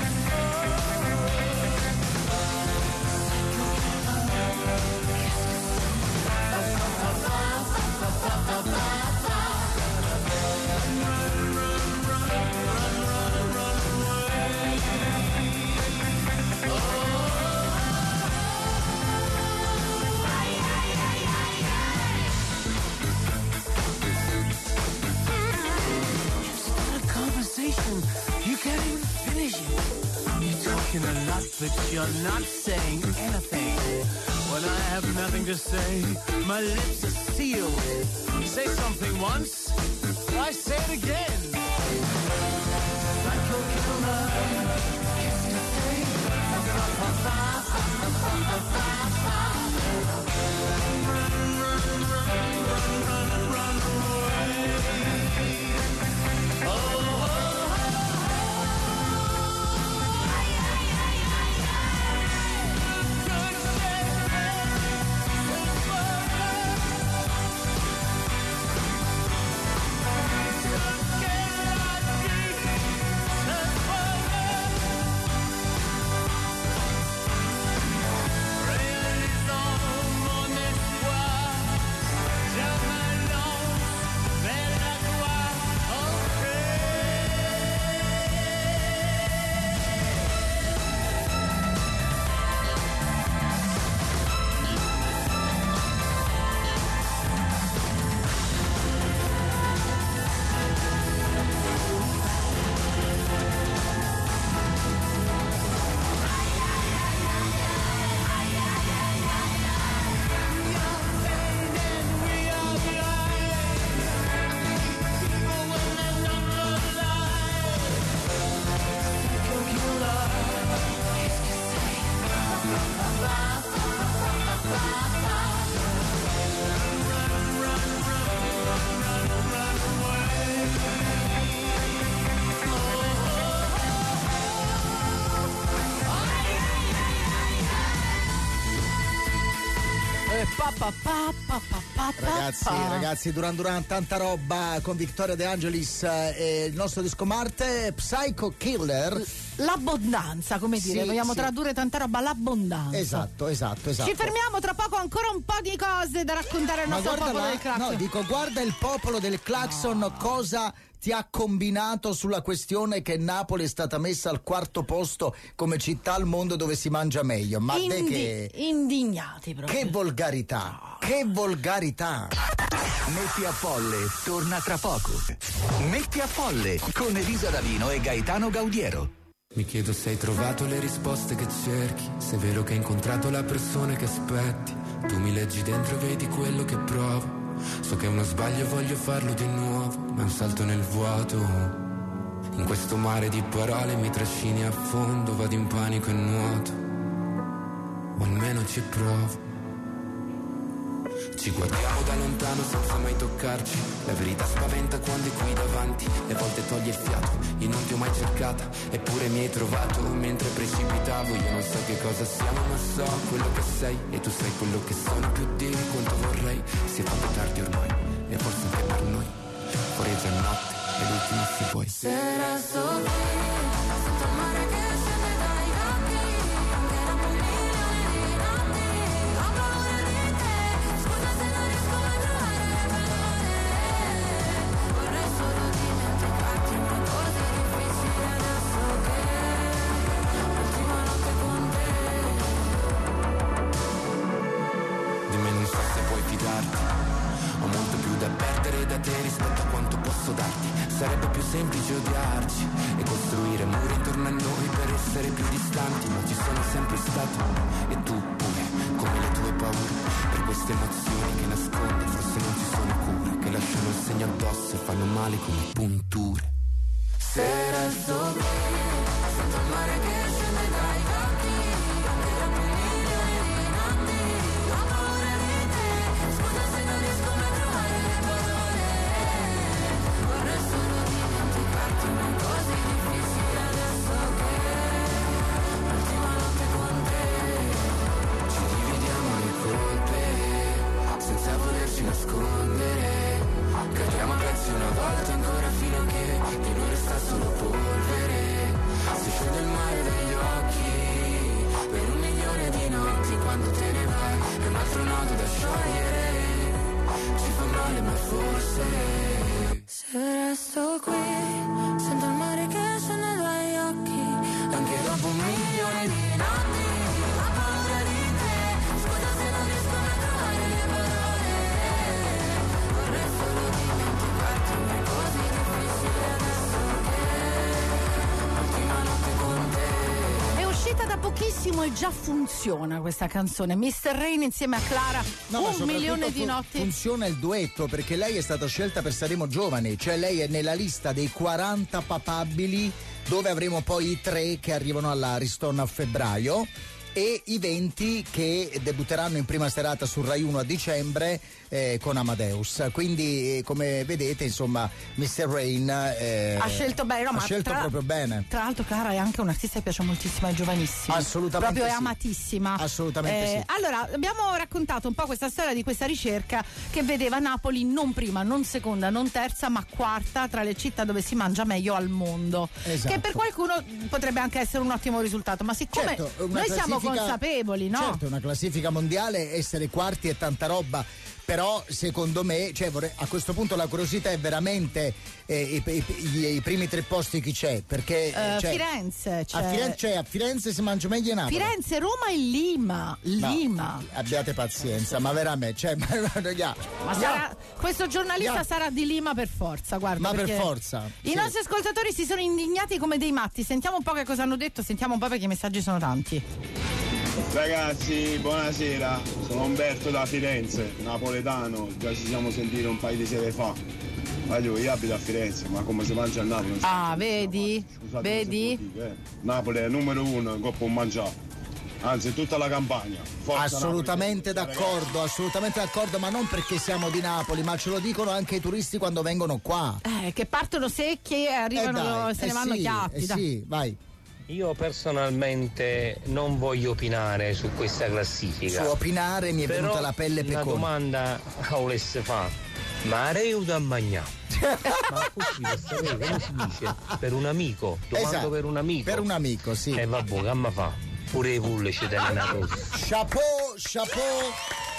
You can't even finish it. You're talking a lot, but you're not saying anything. When I have nothing to say, my lips are sealed. Say something once, I say it again. Psycho killer, yes you say. Run, run, run, run, run, run away. Oh. Pa, pa, pa, pa, pa, Ragazzi, pa. ragazzi, Duran Duran, tanta roba con Victoria De Angelis e il nostro disco Marte, Psycho Killer. L'abbondanza, come dire, Sì, vogliamo sì. tradurre tanta roba, l'abbondanza. Esatto, esatto, esatto. Ci fermiamo tra poco, ancora un po' di cose da raccontare al Ma nostro guarda popolo là, del Claxon. no, dico, guarda il popolo del Claxon, no. Cosa ti ha combinato sulla questione che Napoli è stata messa al quarto posto come città al mondo dove si mangia meglio. Ma Indi- te che... indignati proprio. Che volgarità, che volgarità. Metti a Folle torna tra poco. Metti a Folle con Elisa Davino e Gaetano Gaudiero. Mi chiedo se hai trovato le risposte che cerchi, se è vero che hai incontrato la persona che aspetti. Tu mi leggi dentro e vedi quello che provo. So che è uno sbaglio e voglio farlo di nuovo, ma è un salto nel vuoto. In questo mare di parole mi trascini a fondo, vado in panico e nuoto, o almeno ci provo. Ci guardiamo da lontano senza mai toccarci. La verità spaventa quando è qui davanti, e a volte toglie il fiato. Io non ti ho mai cercata, eppure mi hai trovato. Mentre precipitavo io non so che cosa siamo, ma so quello che sei, e tu sai quello che sono, più di quanto vorrei. Si è fatto tardi ormai, e forse anche per noi. Fuori è già notte, e l'ultima se vuoi. Se resto qui, sento il mare che scende dai occhi, anche la da te rispetto a quanto posso darti. Sarebbe più semplice odiarci e costruire muri intorno a noi per essere più distanti, ma ci sono sempre stato, e tu pure, come le tue paure, per queste emozioni che nascondi, forse non ci sono cure, che lasciano il segno addosso e fanno male come punture. Se resto qui, sento il mare che scende dai occhi, anche dopo milioni di notti, ho paura di te, scusa se non riesco mai a trovare le parole, vorrei solo dimenticarti, ma è così difficile adesso che l'ultima notte con te, ci dividiamo le colpe, senza volerci nascondere, cadiamo a pezzi una volta ancora fino a che di noi resta solo polvere, si scende il mare dagli occhi, per un milione di notti quando te ne vai, è un altro nodo da sciogliere, ci fa male ma forse, se resto qui, sento il mare che scende dagli occhi, anche dopo un milione di notti, ho paura di te, scusa se non riesco mai a trovare le parole, vorrei solo dimenticarti, ma è così difficile adesso che l'ultima notte con te. È uscita da pochissimo e già funziona questa canzone. mister Rain insieme a Clara, No, ma un milione di fu- notti. funziona il duetto perché lei è stata scelta per Sanremo Giovani, cioè lei è nella lista dei quaranta papabili, dove avremo poi i tre che arrivano all'Ariston a febbraio e i venti che debutteranno in prima serata su Rai uno a dicembre eh, con Amadeus. Quindi eh, come vedete, insomma, mister Rain eh, Ha scelto bene, no, ha ma scelto tra- proprio bene. Tra l'altro Clara è anche un'artista che piace moltissimo ai giovanissimi. Assolutamente Proprio è sì. amatissima. Assolutamente sì. Allora, abbiamo raccontato un po' questa storia di questa ricerca che vedeva Napoli non prima, non seconda, non terza, ma quarta tra le città dove si mangia meglio al mondo. Esatto. Che per qualcuno potrebbe anche essere un ottimo risultato, ma siccome Certo, una noi siamo classifica- consapevoli, no? Certo, una classifica mondiale, essere quarti è tanta roba, però secondo me, cioè, vorrei- a questo punto la curiosità è veramente eh, i, i- i primi tre posti chi c'è, perché Eh, cioè, Firenze, a, Firenze, cioè, a Firenze si mangia meglio in Napoli. Firenze, Roma e Lima. No, Lima. abbiate pazienza, ma veramente, cioè, ma, yeah. Ma sarà, questo giornalista Yeah. sarà di Lima per forza, guarda. Ma per perché forza, I sì. nostri ascoltatori si sono indignati come dei matti. Sentiamo un po' che cosa hanno detto, sentiamo un po' perché i messaggi sono tanti. Ragazzi, buonasera, sono Umberto da Firenze, napoletano, già ci siamo sentiti un paio di sere fa. Ma io, io abito a Firenze, ma come si mangia a Napoli? Non si Ah, mangia. vedi? Scusate Vedi? se può dire, eh. Napoli è numero uno in Coppa Mangiato, anzi tutta la campagna. Forza Assolutamente Napoli. d'accordo, assolutamente d'accordo, ma non perché siamo di Napoli, ma ce lo dicono anche i turisti quando vengono qua. Eh, che partono secchi e arrivano, Eh dai, se ne eh vanno sì, chiatti. eh dai. sì, vai. Io personalmente non voglio opinare su questa classifica. Su opinare mi è Però venuta la pelle una pecosa. domanda a volesse fa. Ma areu da mangiare? Ma così per sapere come si dice? Per un amico? Domando Esatto, per un amico. per un amico, sì. E vabbè, che mi fa? Pure i pulle ci tengono una cosa. Chapeau, chapeau.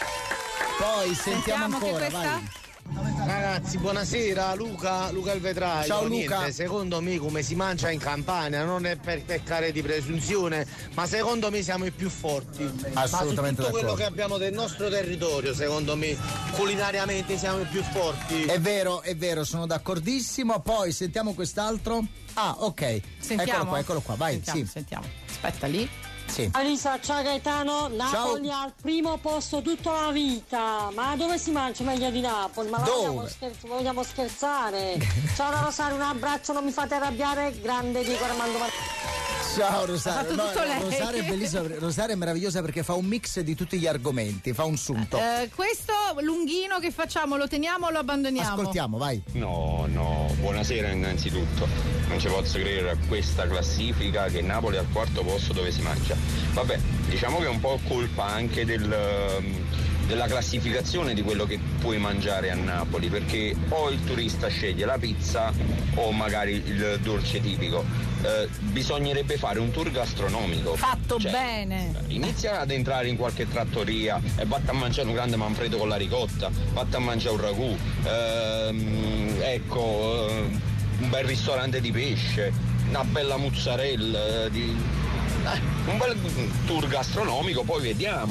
Poi sentiamo, Sentiamo che ancora, questa- vai. Ragazzi, buonasera, Luca, Luca il vetraio. Ciao, Niente, Luca. secondo me come si mangia in Campania non è per peccare di presunzione, ma secondo me siamo i più forti. Assolutamente ma su tutto quello d'accordo. che abbiamo del nostro territorio, secondo me, culinariamente siamo i più forti. È vero, è vero, sono d'accordissimo. Poi sentiamo quest'altro. Ah, ok. Sentiamo? Eccolo qua, eccolo qua, vai. Sentiamo, sì. sentiamo. Aspetta lì. Sì. Alisa, ciao Gaetano, Napoli Ciao. al primo posto tutta la vita, ma dove si mangia meglio di Napoli? Ma la Dove? vogliamo, scherz- vogliamo scherzare? Ciao da Rosario, un abbraccio, non mi fate arrabbiare, grande Diego Armando Martini. Ciao Rosario. Ha fatto tutto lei. Rosario è bellissima, Rosario è meravigliosa perché fa un mix di tutti gli argomenti, fa un sunto. Eh, questo lunghino che facciamo, lo teniamo o lo abbandoniamo? Ascoltiamo, vai. No, no, buonasera innanzitutto. Non ci posso credere a questa classifica che Napoli è al quarto posto dove si mangia. Vabbè, diciamo che è un po' colpa anche del, della classificazione di quello che puoi mangiare a Napoli, perché o il turista sceglie la pizza o magari il dolce tipico. Eh, bisognerebbe fare un tour gastronomico. Fatto Cioè, bene. Inizia ad entrare in qualche trattoria e vatti a mangiare un grande manfredo con la ricotta, vatti a mangiare un ragù, ehm, ecco, eh, un bel ristorante di pesce, una bella mozzarella, eh, di, eh, un bel tour gastronomico, poi vediamo.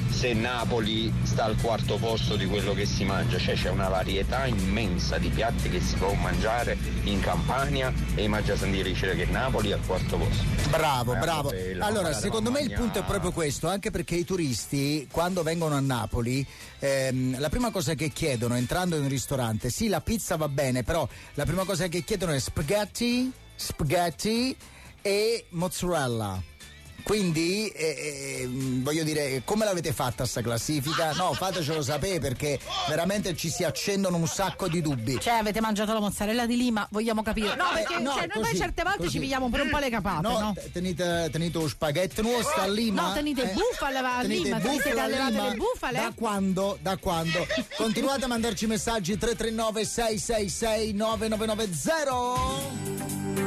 se Napoli sta al quarto posto di quello che si mangia, cioè c'è una varietà immensa di piatti che si può mangiare in Campania e immagina sentire dicere che Napoli è al quarto posto. Bravo, Eh, bravo. bella, Allora, magari secondo me il Romagna- punto è proprio questo, anche perché i turisti quando vengono a Napoli ehm, la prima cosa che chiedono entrando in un ristorante, sì, la pizza va bene, però la prima cosa che chiedono è spaghetti, spaghetti e mozzarella. Quindi eh, eh, voglio dire, come l'avete fatta sta classifica? No, fatecelo sapere perché veramente ci si accendono un sacco di dubbi. Cioè, avete mangiato la mozzarella di Lima? Vogliamo capire? No, perché Eh, no, cioè, noi così, poi certe volte così. ci pigliamo pure un po' le capate, no? No, t- tenete, tenete lo spaghetto nuovo sta a Lima. No, tenete eh, bufale a tenete Lima, bufale tenete a allevate Lima. le bufale. Da quando? Da quando? Continuate a mandarci messaggi tre tre nove sei sei sei nove nove nove zero.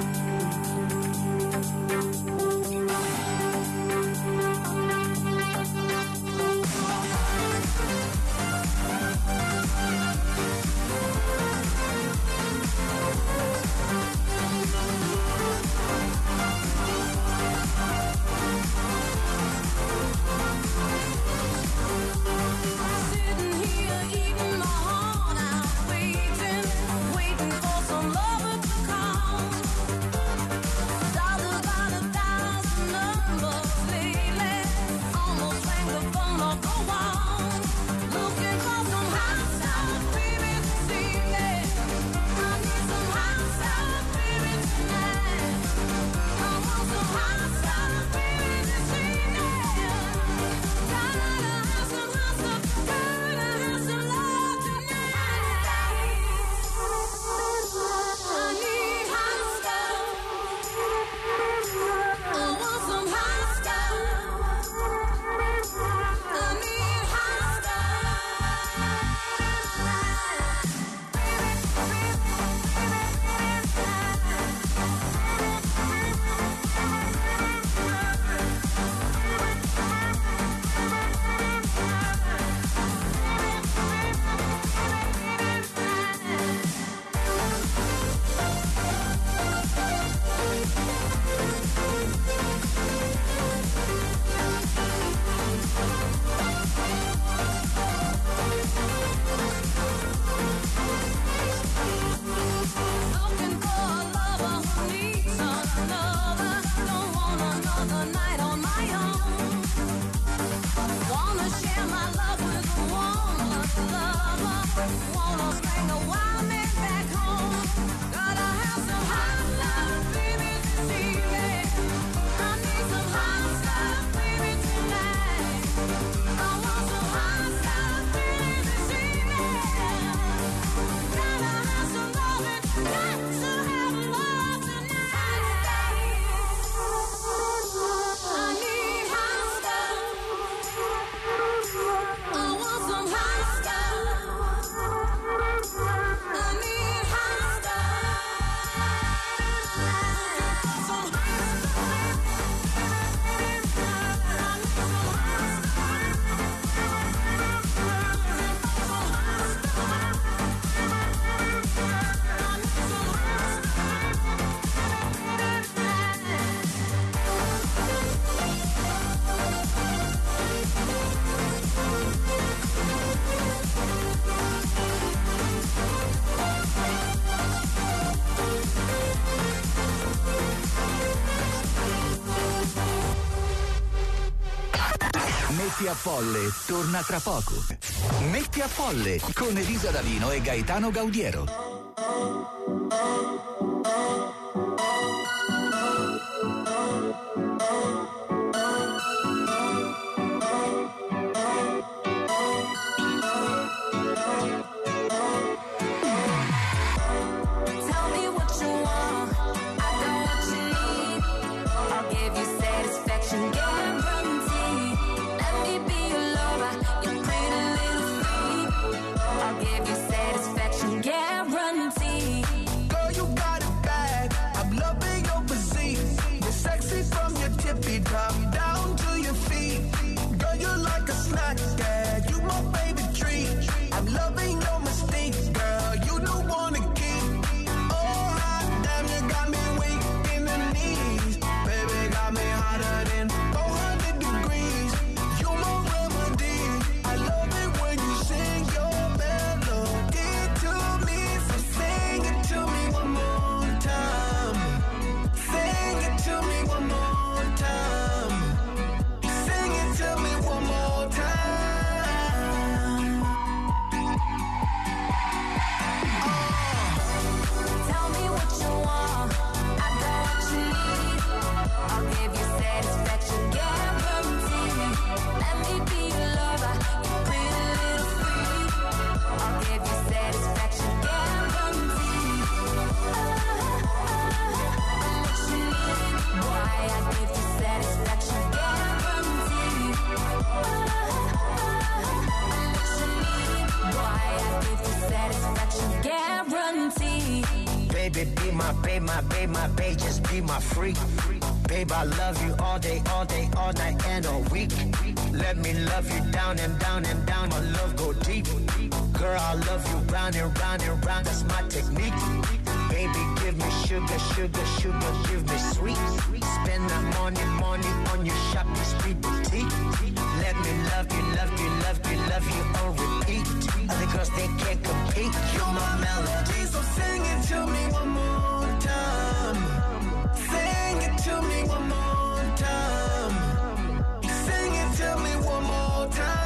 Sitting here eating my heart out, waiting, waiting for some lover to come. Dialed about a thousand numbers lately, almost rang the phone off the wall. Looking for some house out, baby, this evening. I need some house out, baby, tonight. I want some house out, baby, this evening. Gotta have some house out, gotta have some love tonight. I need house out. I want some house out. I need house Looking for a lover who needs another. Don't want another night on my own. Wanna share my love with a woman lover. Wanna bring a wild man back home. Gotta have some hot love, baby, this evening. I need some hot love, baby, tonight. I want some hot love, baby, this evening. Gotta have some loving, got to have love tonight. I need hot stuff. I want some hot stuff. I need hot Metti a Folle torna tra poco. Metti a Folle con Elisa D'Alino e Gaetano Gaudiero. Tell me what you want, I got what you need. I'll give you satisfaction guarantee. Let me be your lover, your pretty little freak. I'll give you satisfaction guarantee. Girl, you got baby, be my babe, my babe, my babe, just be my freak. Babe, I love you all day, all day, all night and all week. Let me love you down and down and down, my love go deep. Girl, I love you round and round and round, that's my technique. Baby, give me sugar, sugar, sugar, give me sweet. Spend that money, money on your shopping spree boutique. Let me love you, love you, love you, love you on repeat. Other girls, they can't compete. You're my melody, so sing it to me one more time. Sing it to me one more time. Sing it to me one more time.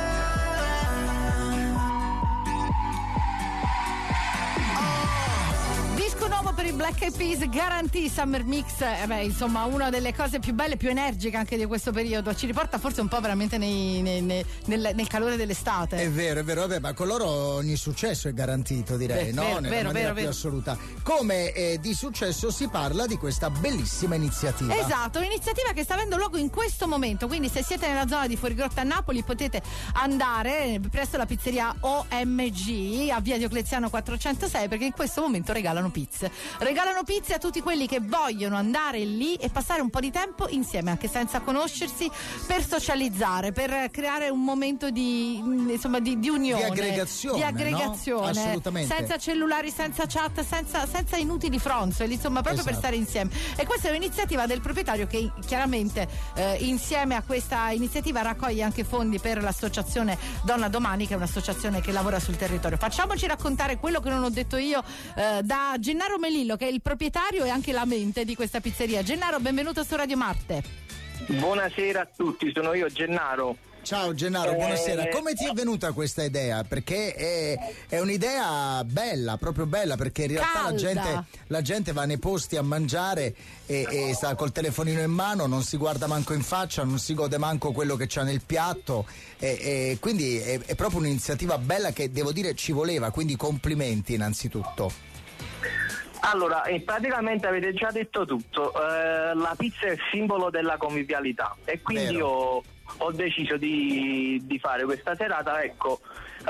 Disco nuovo per i Black Eyed Peas, Guarantee Summer Mix. Eh beh, insomma, una delle cose più belle, più energiche anche di questo periodo. Ci riporta forse un po' veramente nei, nei, nei, nel, nel calore dell'estate. È vero, è vero, vabbè, ma con loro ogni successo è garantito, direi, Beh, no? vero, Nella vero, maniera vero, più vero. assoluta. Come eh, di successo si parla di questa bellissima iniziativa. Esatto, un'iniziativa che sta avendo luogo in questo momento, quindi se siete nella zona di Fuorigrotta a Napoli potete andare presso la pizzeria O M G a via Diocleziano quattrocentosei, perché in questo momento regalano pizze. Regalano pizze a tutti quelli che vogliono andare lì e passare un po' di tempo insieme, anche senza conoscersi, per socializzare, per creare un momento di, insomma, di, di unione, Di aggregazione, di aggregazione, no? Assolutamente. senza cellulari, senza chat, senza, senza inutili fronzoli, insomma, proprio Esatto. per stare insieme. E questa è un'iniziativa del proprietario che chiaramente eh, insieme a questa iniziativa raccoglie anche fondi per l'associazione Donna Domani, che è un'associazione che lavora sul territorio. Facciamoci raccontare quello che non ho detto io eh, da Gennaro Melillo, che è il proprietario e anche la mente di questa pizzeria. Gennaro, benvenuto su Radio Marte. Buonasera a tutti, sono io Gennaro. Ciao Gennaro, Eh, buonasera. Come ti è venuta questa idea? Perché è, è un'idea bella, proprio bella, perché in realtà la Calda. gente, la gente va nei posti a mangiare e, e sta col telefonino in mano, non si guarda manco in faccia, non si gode manco quello che c'ha nel piatto e, e quindi è, è proprio un'iniziativa bella che devo dire ci voleva, quindi complimenti innanzitutto. Allora, eh, praticamente avete già detto tutto, eh, la pizza è il simbolo della convivialità e quindi io ho deciso di, di fare questa serata, ecco,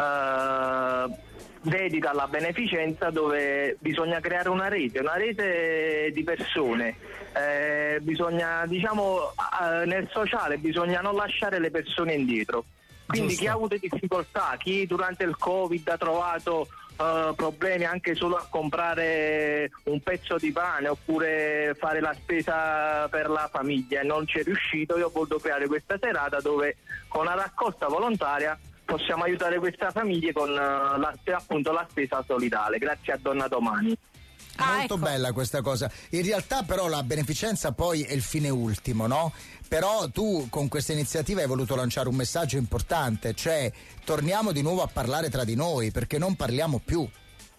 eh, dedica alla beneficenza, dove bisogna creare una rete, una rete di persone, eh, bisogna, diciamo, eh, nel sociale bisogna non lasciare le persone indietro. Quindi Giusto. chi ha avuto difficoltà, chi durante il Covid ha trovato Uh, problemi anche solo a comprare un pezzo di pane oppure fare la spesa per la famiglia e non ci è riuscito, io ho voluto creare questa serata dove con la raccolta volontaria possiamo aiutare questa famiglia con uh, la, appunto la spesa solidale, grazie a Donna Domani. Molto bella questa cosa. In realtà però la beneficenza poi è il fine ultimo, no? Però tu con questa iniziativa hai voluto lanciare un messaggio importante, cioè torniamo di nuovo a parlare tra di noi, perché non parliamo più.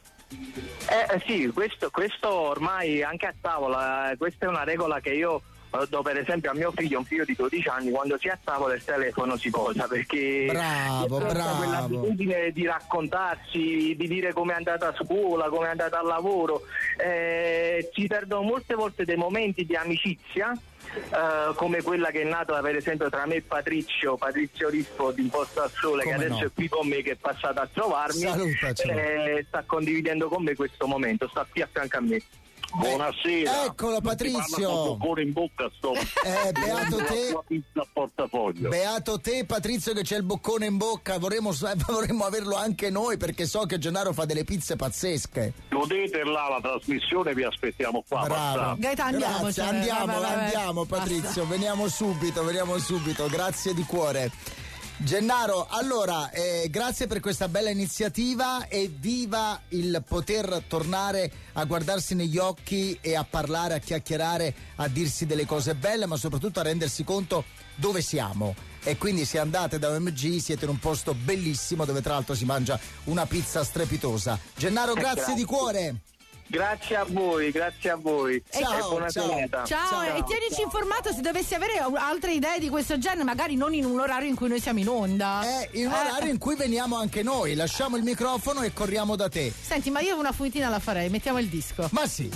Eh, eh sì, questo, questo ormai anche a tavola, eh, questa è una regola che io eh, do per esempio a mio figlio, un figlio di dodici anni, quando si è a tavola il telefono si posa, perché bravo, c'è bravo. quell'abitudine di raccontarsi, di dire come è andata a scuola, come è andata al lavoro, eh, si perdono molte volte dei momenti di amicizia. Uh, come quella che è nata per esempio tra me e Patrizio Patrizio Rispo di Imposto al Sole, Come che adesso no. è qui con me, che è passato a trovarmi Salutacelo. e sta condividendo con me questo momento, sta qui a fianco a me. Buonasera. Eccolo, Patrizio. Ancora in bocca sto. Eh, beato te. La pizza a portafoglio. Beato te Patrizio che c'è il boccone in bocca, vorremmo, vorremmo averlo anche noi, perché so che Gennaro fa delle pizze pazzesche. Godete là la trasmissione, vi aspettiamo qua. Bravo. Gaeta, andiamo, Grazie, cioè, andiamo, vai, vai, vai. andiamo Patrizio, Basta. veniamo subito, veniamo subito, grazie di cuore. Gennaro, allora, eh, grazie per questa bella iniziativa e viva il poter tornare a guardarsi negli occhi e a parlare, a chiacchierare, a dirsi delle cose belle, ma soprattutto a rendersi conto dove siamo. E quindi se andate da O M G siete in un posto bellissimo dove tra l'altro si mangia una pizza strepitosa. Gennaro, grazie, Grazie. di cuore. Grazie a voi, grazie a voi. Ciao, e buona ciao. serata. Ciao, e tienici informato se dovessi avere altre idee di questo genere, magari non in un orario in cui noi siamo in onda. Eh, in un orario in cui veniamo anche noi, lasciamo il microfono e corriamo da te. Senti, ma io una fumitina la farei, mettiamo il disco. Ma sì.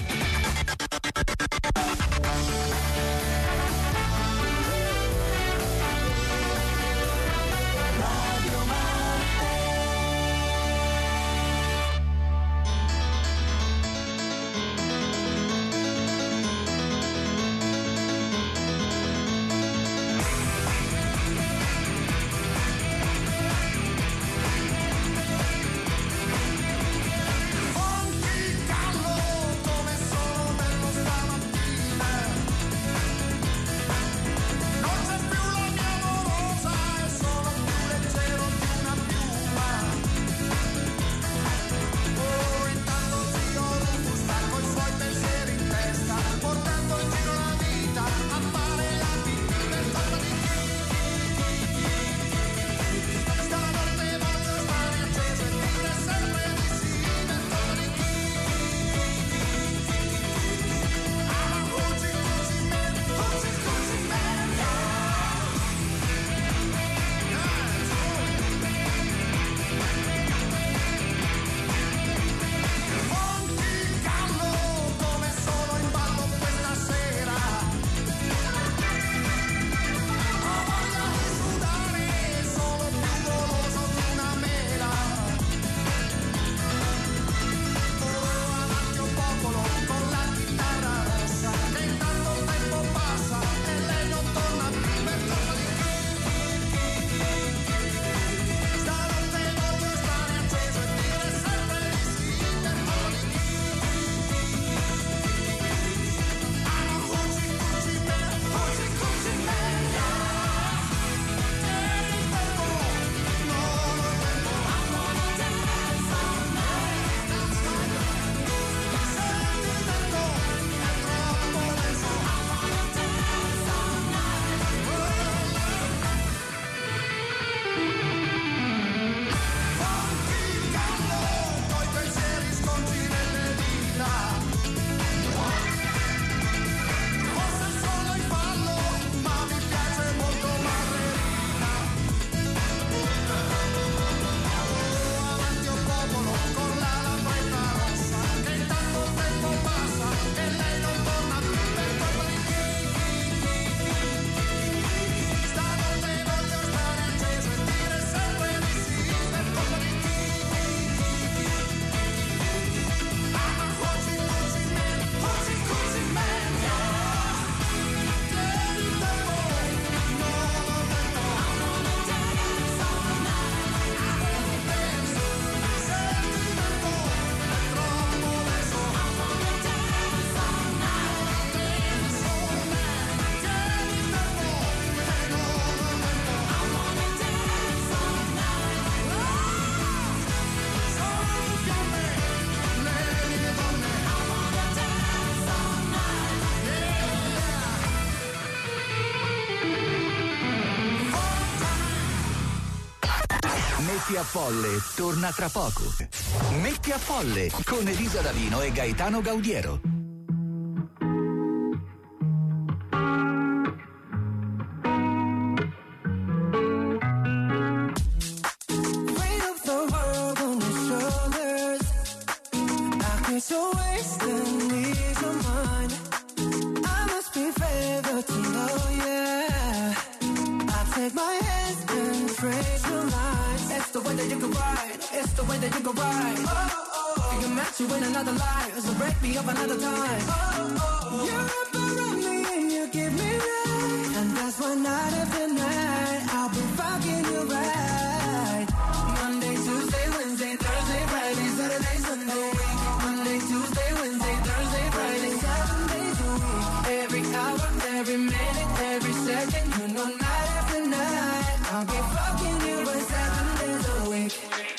Metti a Folle torna tra poco. Metti a Folle con Elisa D'Avino e Gaetano Gaudiero. So wasting these of mine. I must be favored to know, yeah. I take my hands and trace the lines. It's the way that you can ride. It's the way that you can ride. Oh, oh. You can match you in another life. So break me up another time. Oh, oh. You're up around me and you give me right. And that's why night after night I'll be fucking you right. Monday, Tuesday, Wednesday, Thursday, Friday, Saturday, Sunday. Monday, Tuesday, Wednesday, Thursday, Friday, seven days a week. Every hour, every minute, every second, you know, night after night, I'll be fucking you for seven days a week.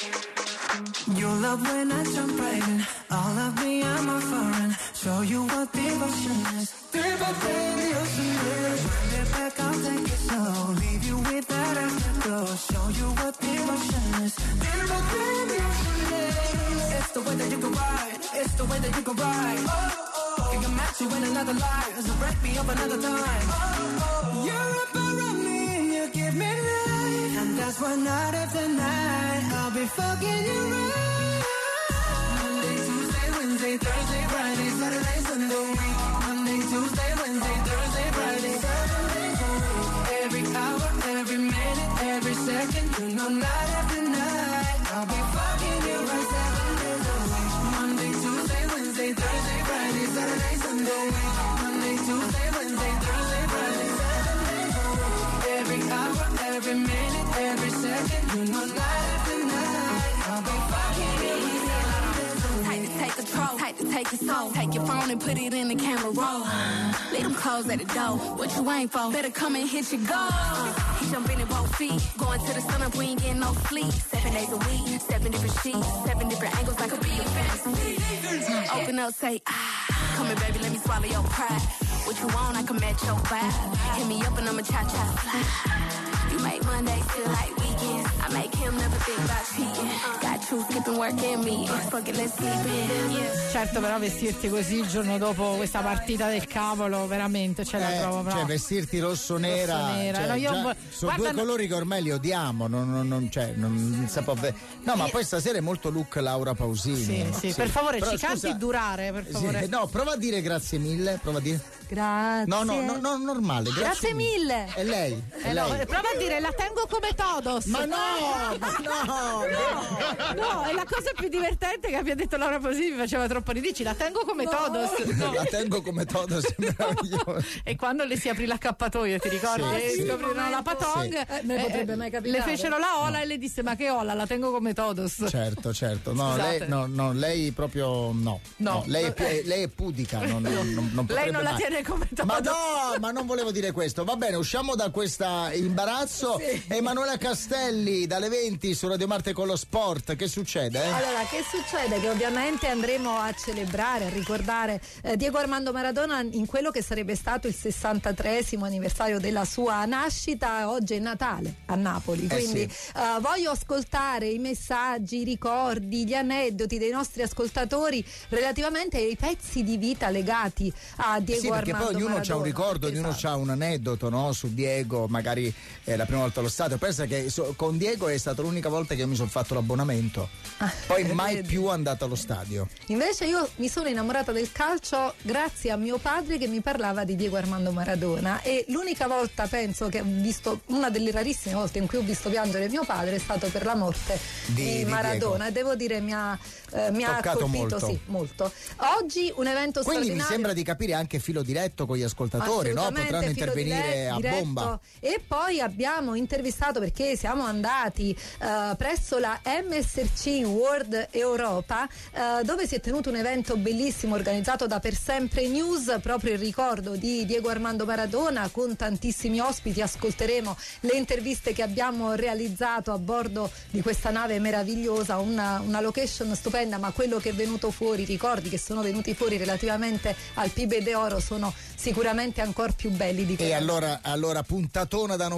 You love when I jump right in. All of me, I'm a foreign. Show you what devotion is. People say the ocean is. Bring it back, I'll take it slow. Leave you with that afterglow. Show you what devotion is. People say the ocean is. It's the way that you can ride. It's the way that you can ride. Oh, oh. You can match you in another life. So break me up another time. Oh, oh. You're up around me and you give me right. And that's why night after night I'll be fucking you right. Monday, Tuesday, Wednesday, Thursday, Friday, Saturday, Sunday. Monday, Tuesday, Wednesday, Thursday, Friday, seven days a week. Every hour, every minute, every second, you know, night after night I'll be fucking you right seven days a week. Monday, Tuesday, Wednesday, Thursday, Friday, Saturday, Sunday. Monday, Tuesday, Wednesday, Thursday, Friday, seven days a week. Every hour, every minute, every second, you know, night after night I'll be fucking you right seven days a week. Tight to take control, tight to take your soul. Take your phone and put it in the camera roll. Leave them clothes at the door. What you ain't for? Better come and hit your goal. He jumping in both feet. Going to the sun up, we ain't getting no sleep. Seven days a week, seven different sheets, seven different angles, like a be a fantasy. Open up, say ah. Come here, baby, let me swallow your pride. What you want, I can match your vibe. Hit me up and I'ma cha-cha slide. You make Mondays feel like weekends. I make him never think about cheating. Got you skipping work and me. Fuck it, let's sleep in. Yeah. Certo, però vestirti così il giorno dopo questa partita del cavolo, veramente ce la eh, trovo proprio. Cioè vestirti rosso-nera, rosso-nera. Cioè, No, io già, vo- sono guarda, due colori che ormai li odiamo, non, non, non, cioè, non si può ve- no, ma poi stasera è molto look Laura Pausini. Sì, sì, Sì. per favore, Però, ci scusa, canti durare, per favore. Sì, no, prova a dire grazie mille, prova a dire. Grazie. No, no, no, no, normale. Grazie, Grazie mille. È lei. È Eh no, lei. prova a dire la tengo come Todos. Ma no, ma no, no, no, è la cosa più divertente che abbia detto Laura Pausini, mi faceva troppo ridere. Dici, la tengo come No. Todos. No. La tengo come Todos, è meraviglioso. E quando le si aprì l'accappatoio, ti ricordi? Sì, E sì. scoprirono la Patong, Sì. eh, non potrebbe mai capitare. le fecero la ola e le disse: ma che ola, la tengo come Todos. Certo, certo. No, Scusate. lei, no, no, lei proprio no. No. lei, è, pu- lei è pudica, non, non, non, non Lei potrebbe non la mai. tiene come Todos. Ma no, ma non volevo dire questo. Va bene, usciamo da questo imbarazzo. Sì. Emanuela Castelli dalle venti su Radio Marte con lo sport. Che succede? Allora, che succede? Che ovviamente andremo a celebrare, a ricordare eh, Diego Armando Maradona in quello che sarebbe stato il sessantatreesimo anniversario della sua nascita. Oggi è Natale a Napoli, Eh quindi sì. eh, voglio ascoltare i messaggi, i ricordi, gli aneddoti dei nostri ascoltatori relativamente ai pezzi di vita legati a Diego Sì, perché Armando poi ognuno Maradona. ha un ricordo, ognuno Esatto. ha un aneddoto, no? Su Diego, magari è la prima volta allo stadio. Pensa che so- con Diego è stata l'unica volta che io mi sono fatto l'abbonamento. Poi mai vedi. più andato allo stadio. Invece io mi sono innamorata del calcio grazie a mio padre che mi parlava di Diego Armando Maradona, e l'unica volta, penso, che ho visto, una delle rarissime volte in cui ho visto piangere mio padre è stato per la morte Di- di, di Maradona, Diego. e devo dire mi ha, eh, mi ha Toccato colpito molto. sì, molto. Oggi un evento Quindi mi straordinario. sembra di capire anche filo diretto con gli ascoltatori, no? Assolutamente, Potranno filo intervenire dire- a diretto. bomba. E poi abbiamo intervistato, perché siamo andati eh, presso la M S C World Europa, eh, dove si è tenuto un evento bellissimo organizzato da Per Sempre News, proprio in ricordo di Diego Armando Maradona, con tantissimi ospiti. Ascolteremo le interviste che abbiamo realizzato a bordo di questa nave meravigliosa, una, una location stupenda, ma quello che è venuto fuori, i ricordi che sono venuti fuori relativamente al Pibe d'Oro sono sicuramente ancora più belli di E quello. allora, allora puntatona da non perdere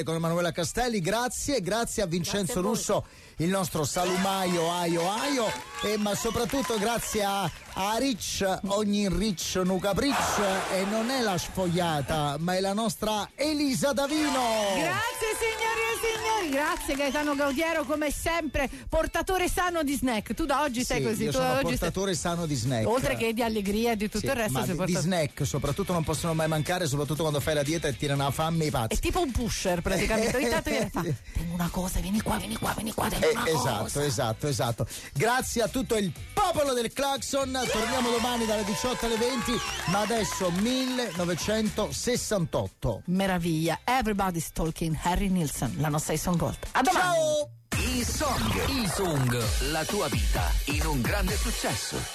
Affolle con Emanuela Castelli, grazie, grazie a Vincenzo Grazie a Russo, il nostro salumaio aio aio, e ma soprattutto grazie a, a Rich, ogni Rich nu capriccio, e non è la sfogliata, ma è la nostra Elisa Davino. Grazie signori e signori, grazie Gaetano Gaudiero, come sempre portatore sano di snack. Tu da oggi sei Sì, così, io tu sono da oggi portatore sei... sano di snack. Oltre che di allegria e di tutto Sì, il resto ma sei di, portato... di snack soprattutto non possono mai mancare, soprattutto quando fai la dieta e tirano la fame i pazzi. È tipo un pusher praticamente. Ogni tanto viene fa, tengo una cosa, vieni qua, vieni qua, vieni qua, tengo Eh, una esatto, cosa. esatto, esatto. Grazie a tutto il popolo del Claxon. Torniamo domani dalle diciotto alle venti, ma adesso millenovecentosessantotto. Meraviglia. Everybody's Talking, Harry Nilsson, la nostra Ison Gold. A domani. Ciao! I Song, I Song, la tua vita in un grande successo.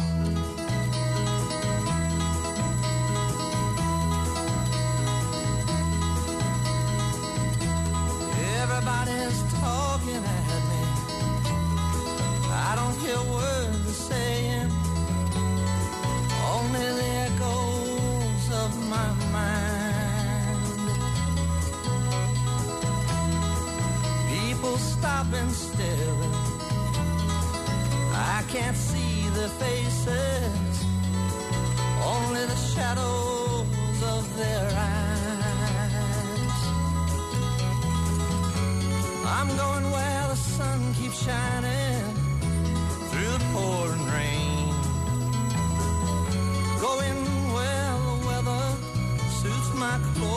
Everybody's talking at me. I don't hear words they're saying, only the echoes of my mind. People stop and stare. I can't see their faces, only the shadows of their eyes. I'm going where the sun keeps shining through the pouring rain. Going where the weather suits my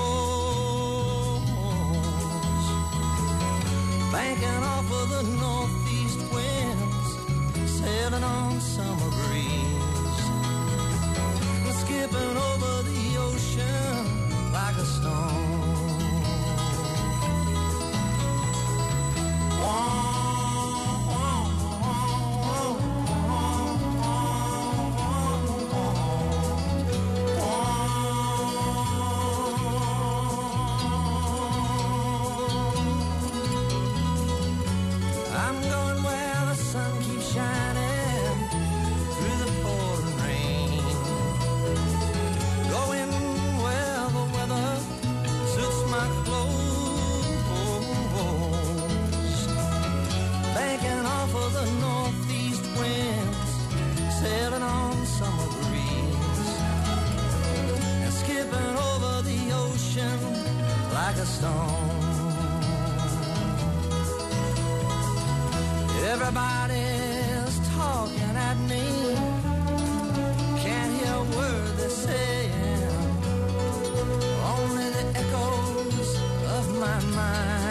clothes. Banking off of the northeast winds, sailing on summer breeze. And skipping over the ocean like a stone. I'm going where the sun keeps shining through the pouring rain. Going where the weather suits my clothes. Banking off of the northeast winds, sailing on summer breeze. And skipping over the ocean like a stone. Everybody's talking at me, can't hear a word they're saying, only the echoes of my mind.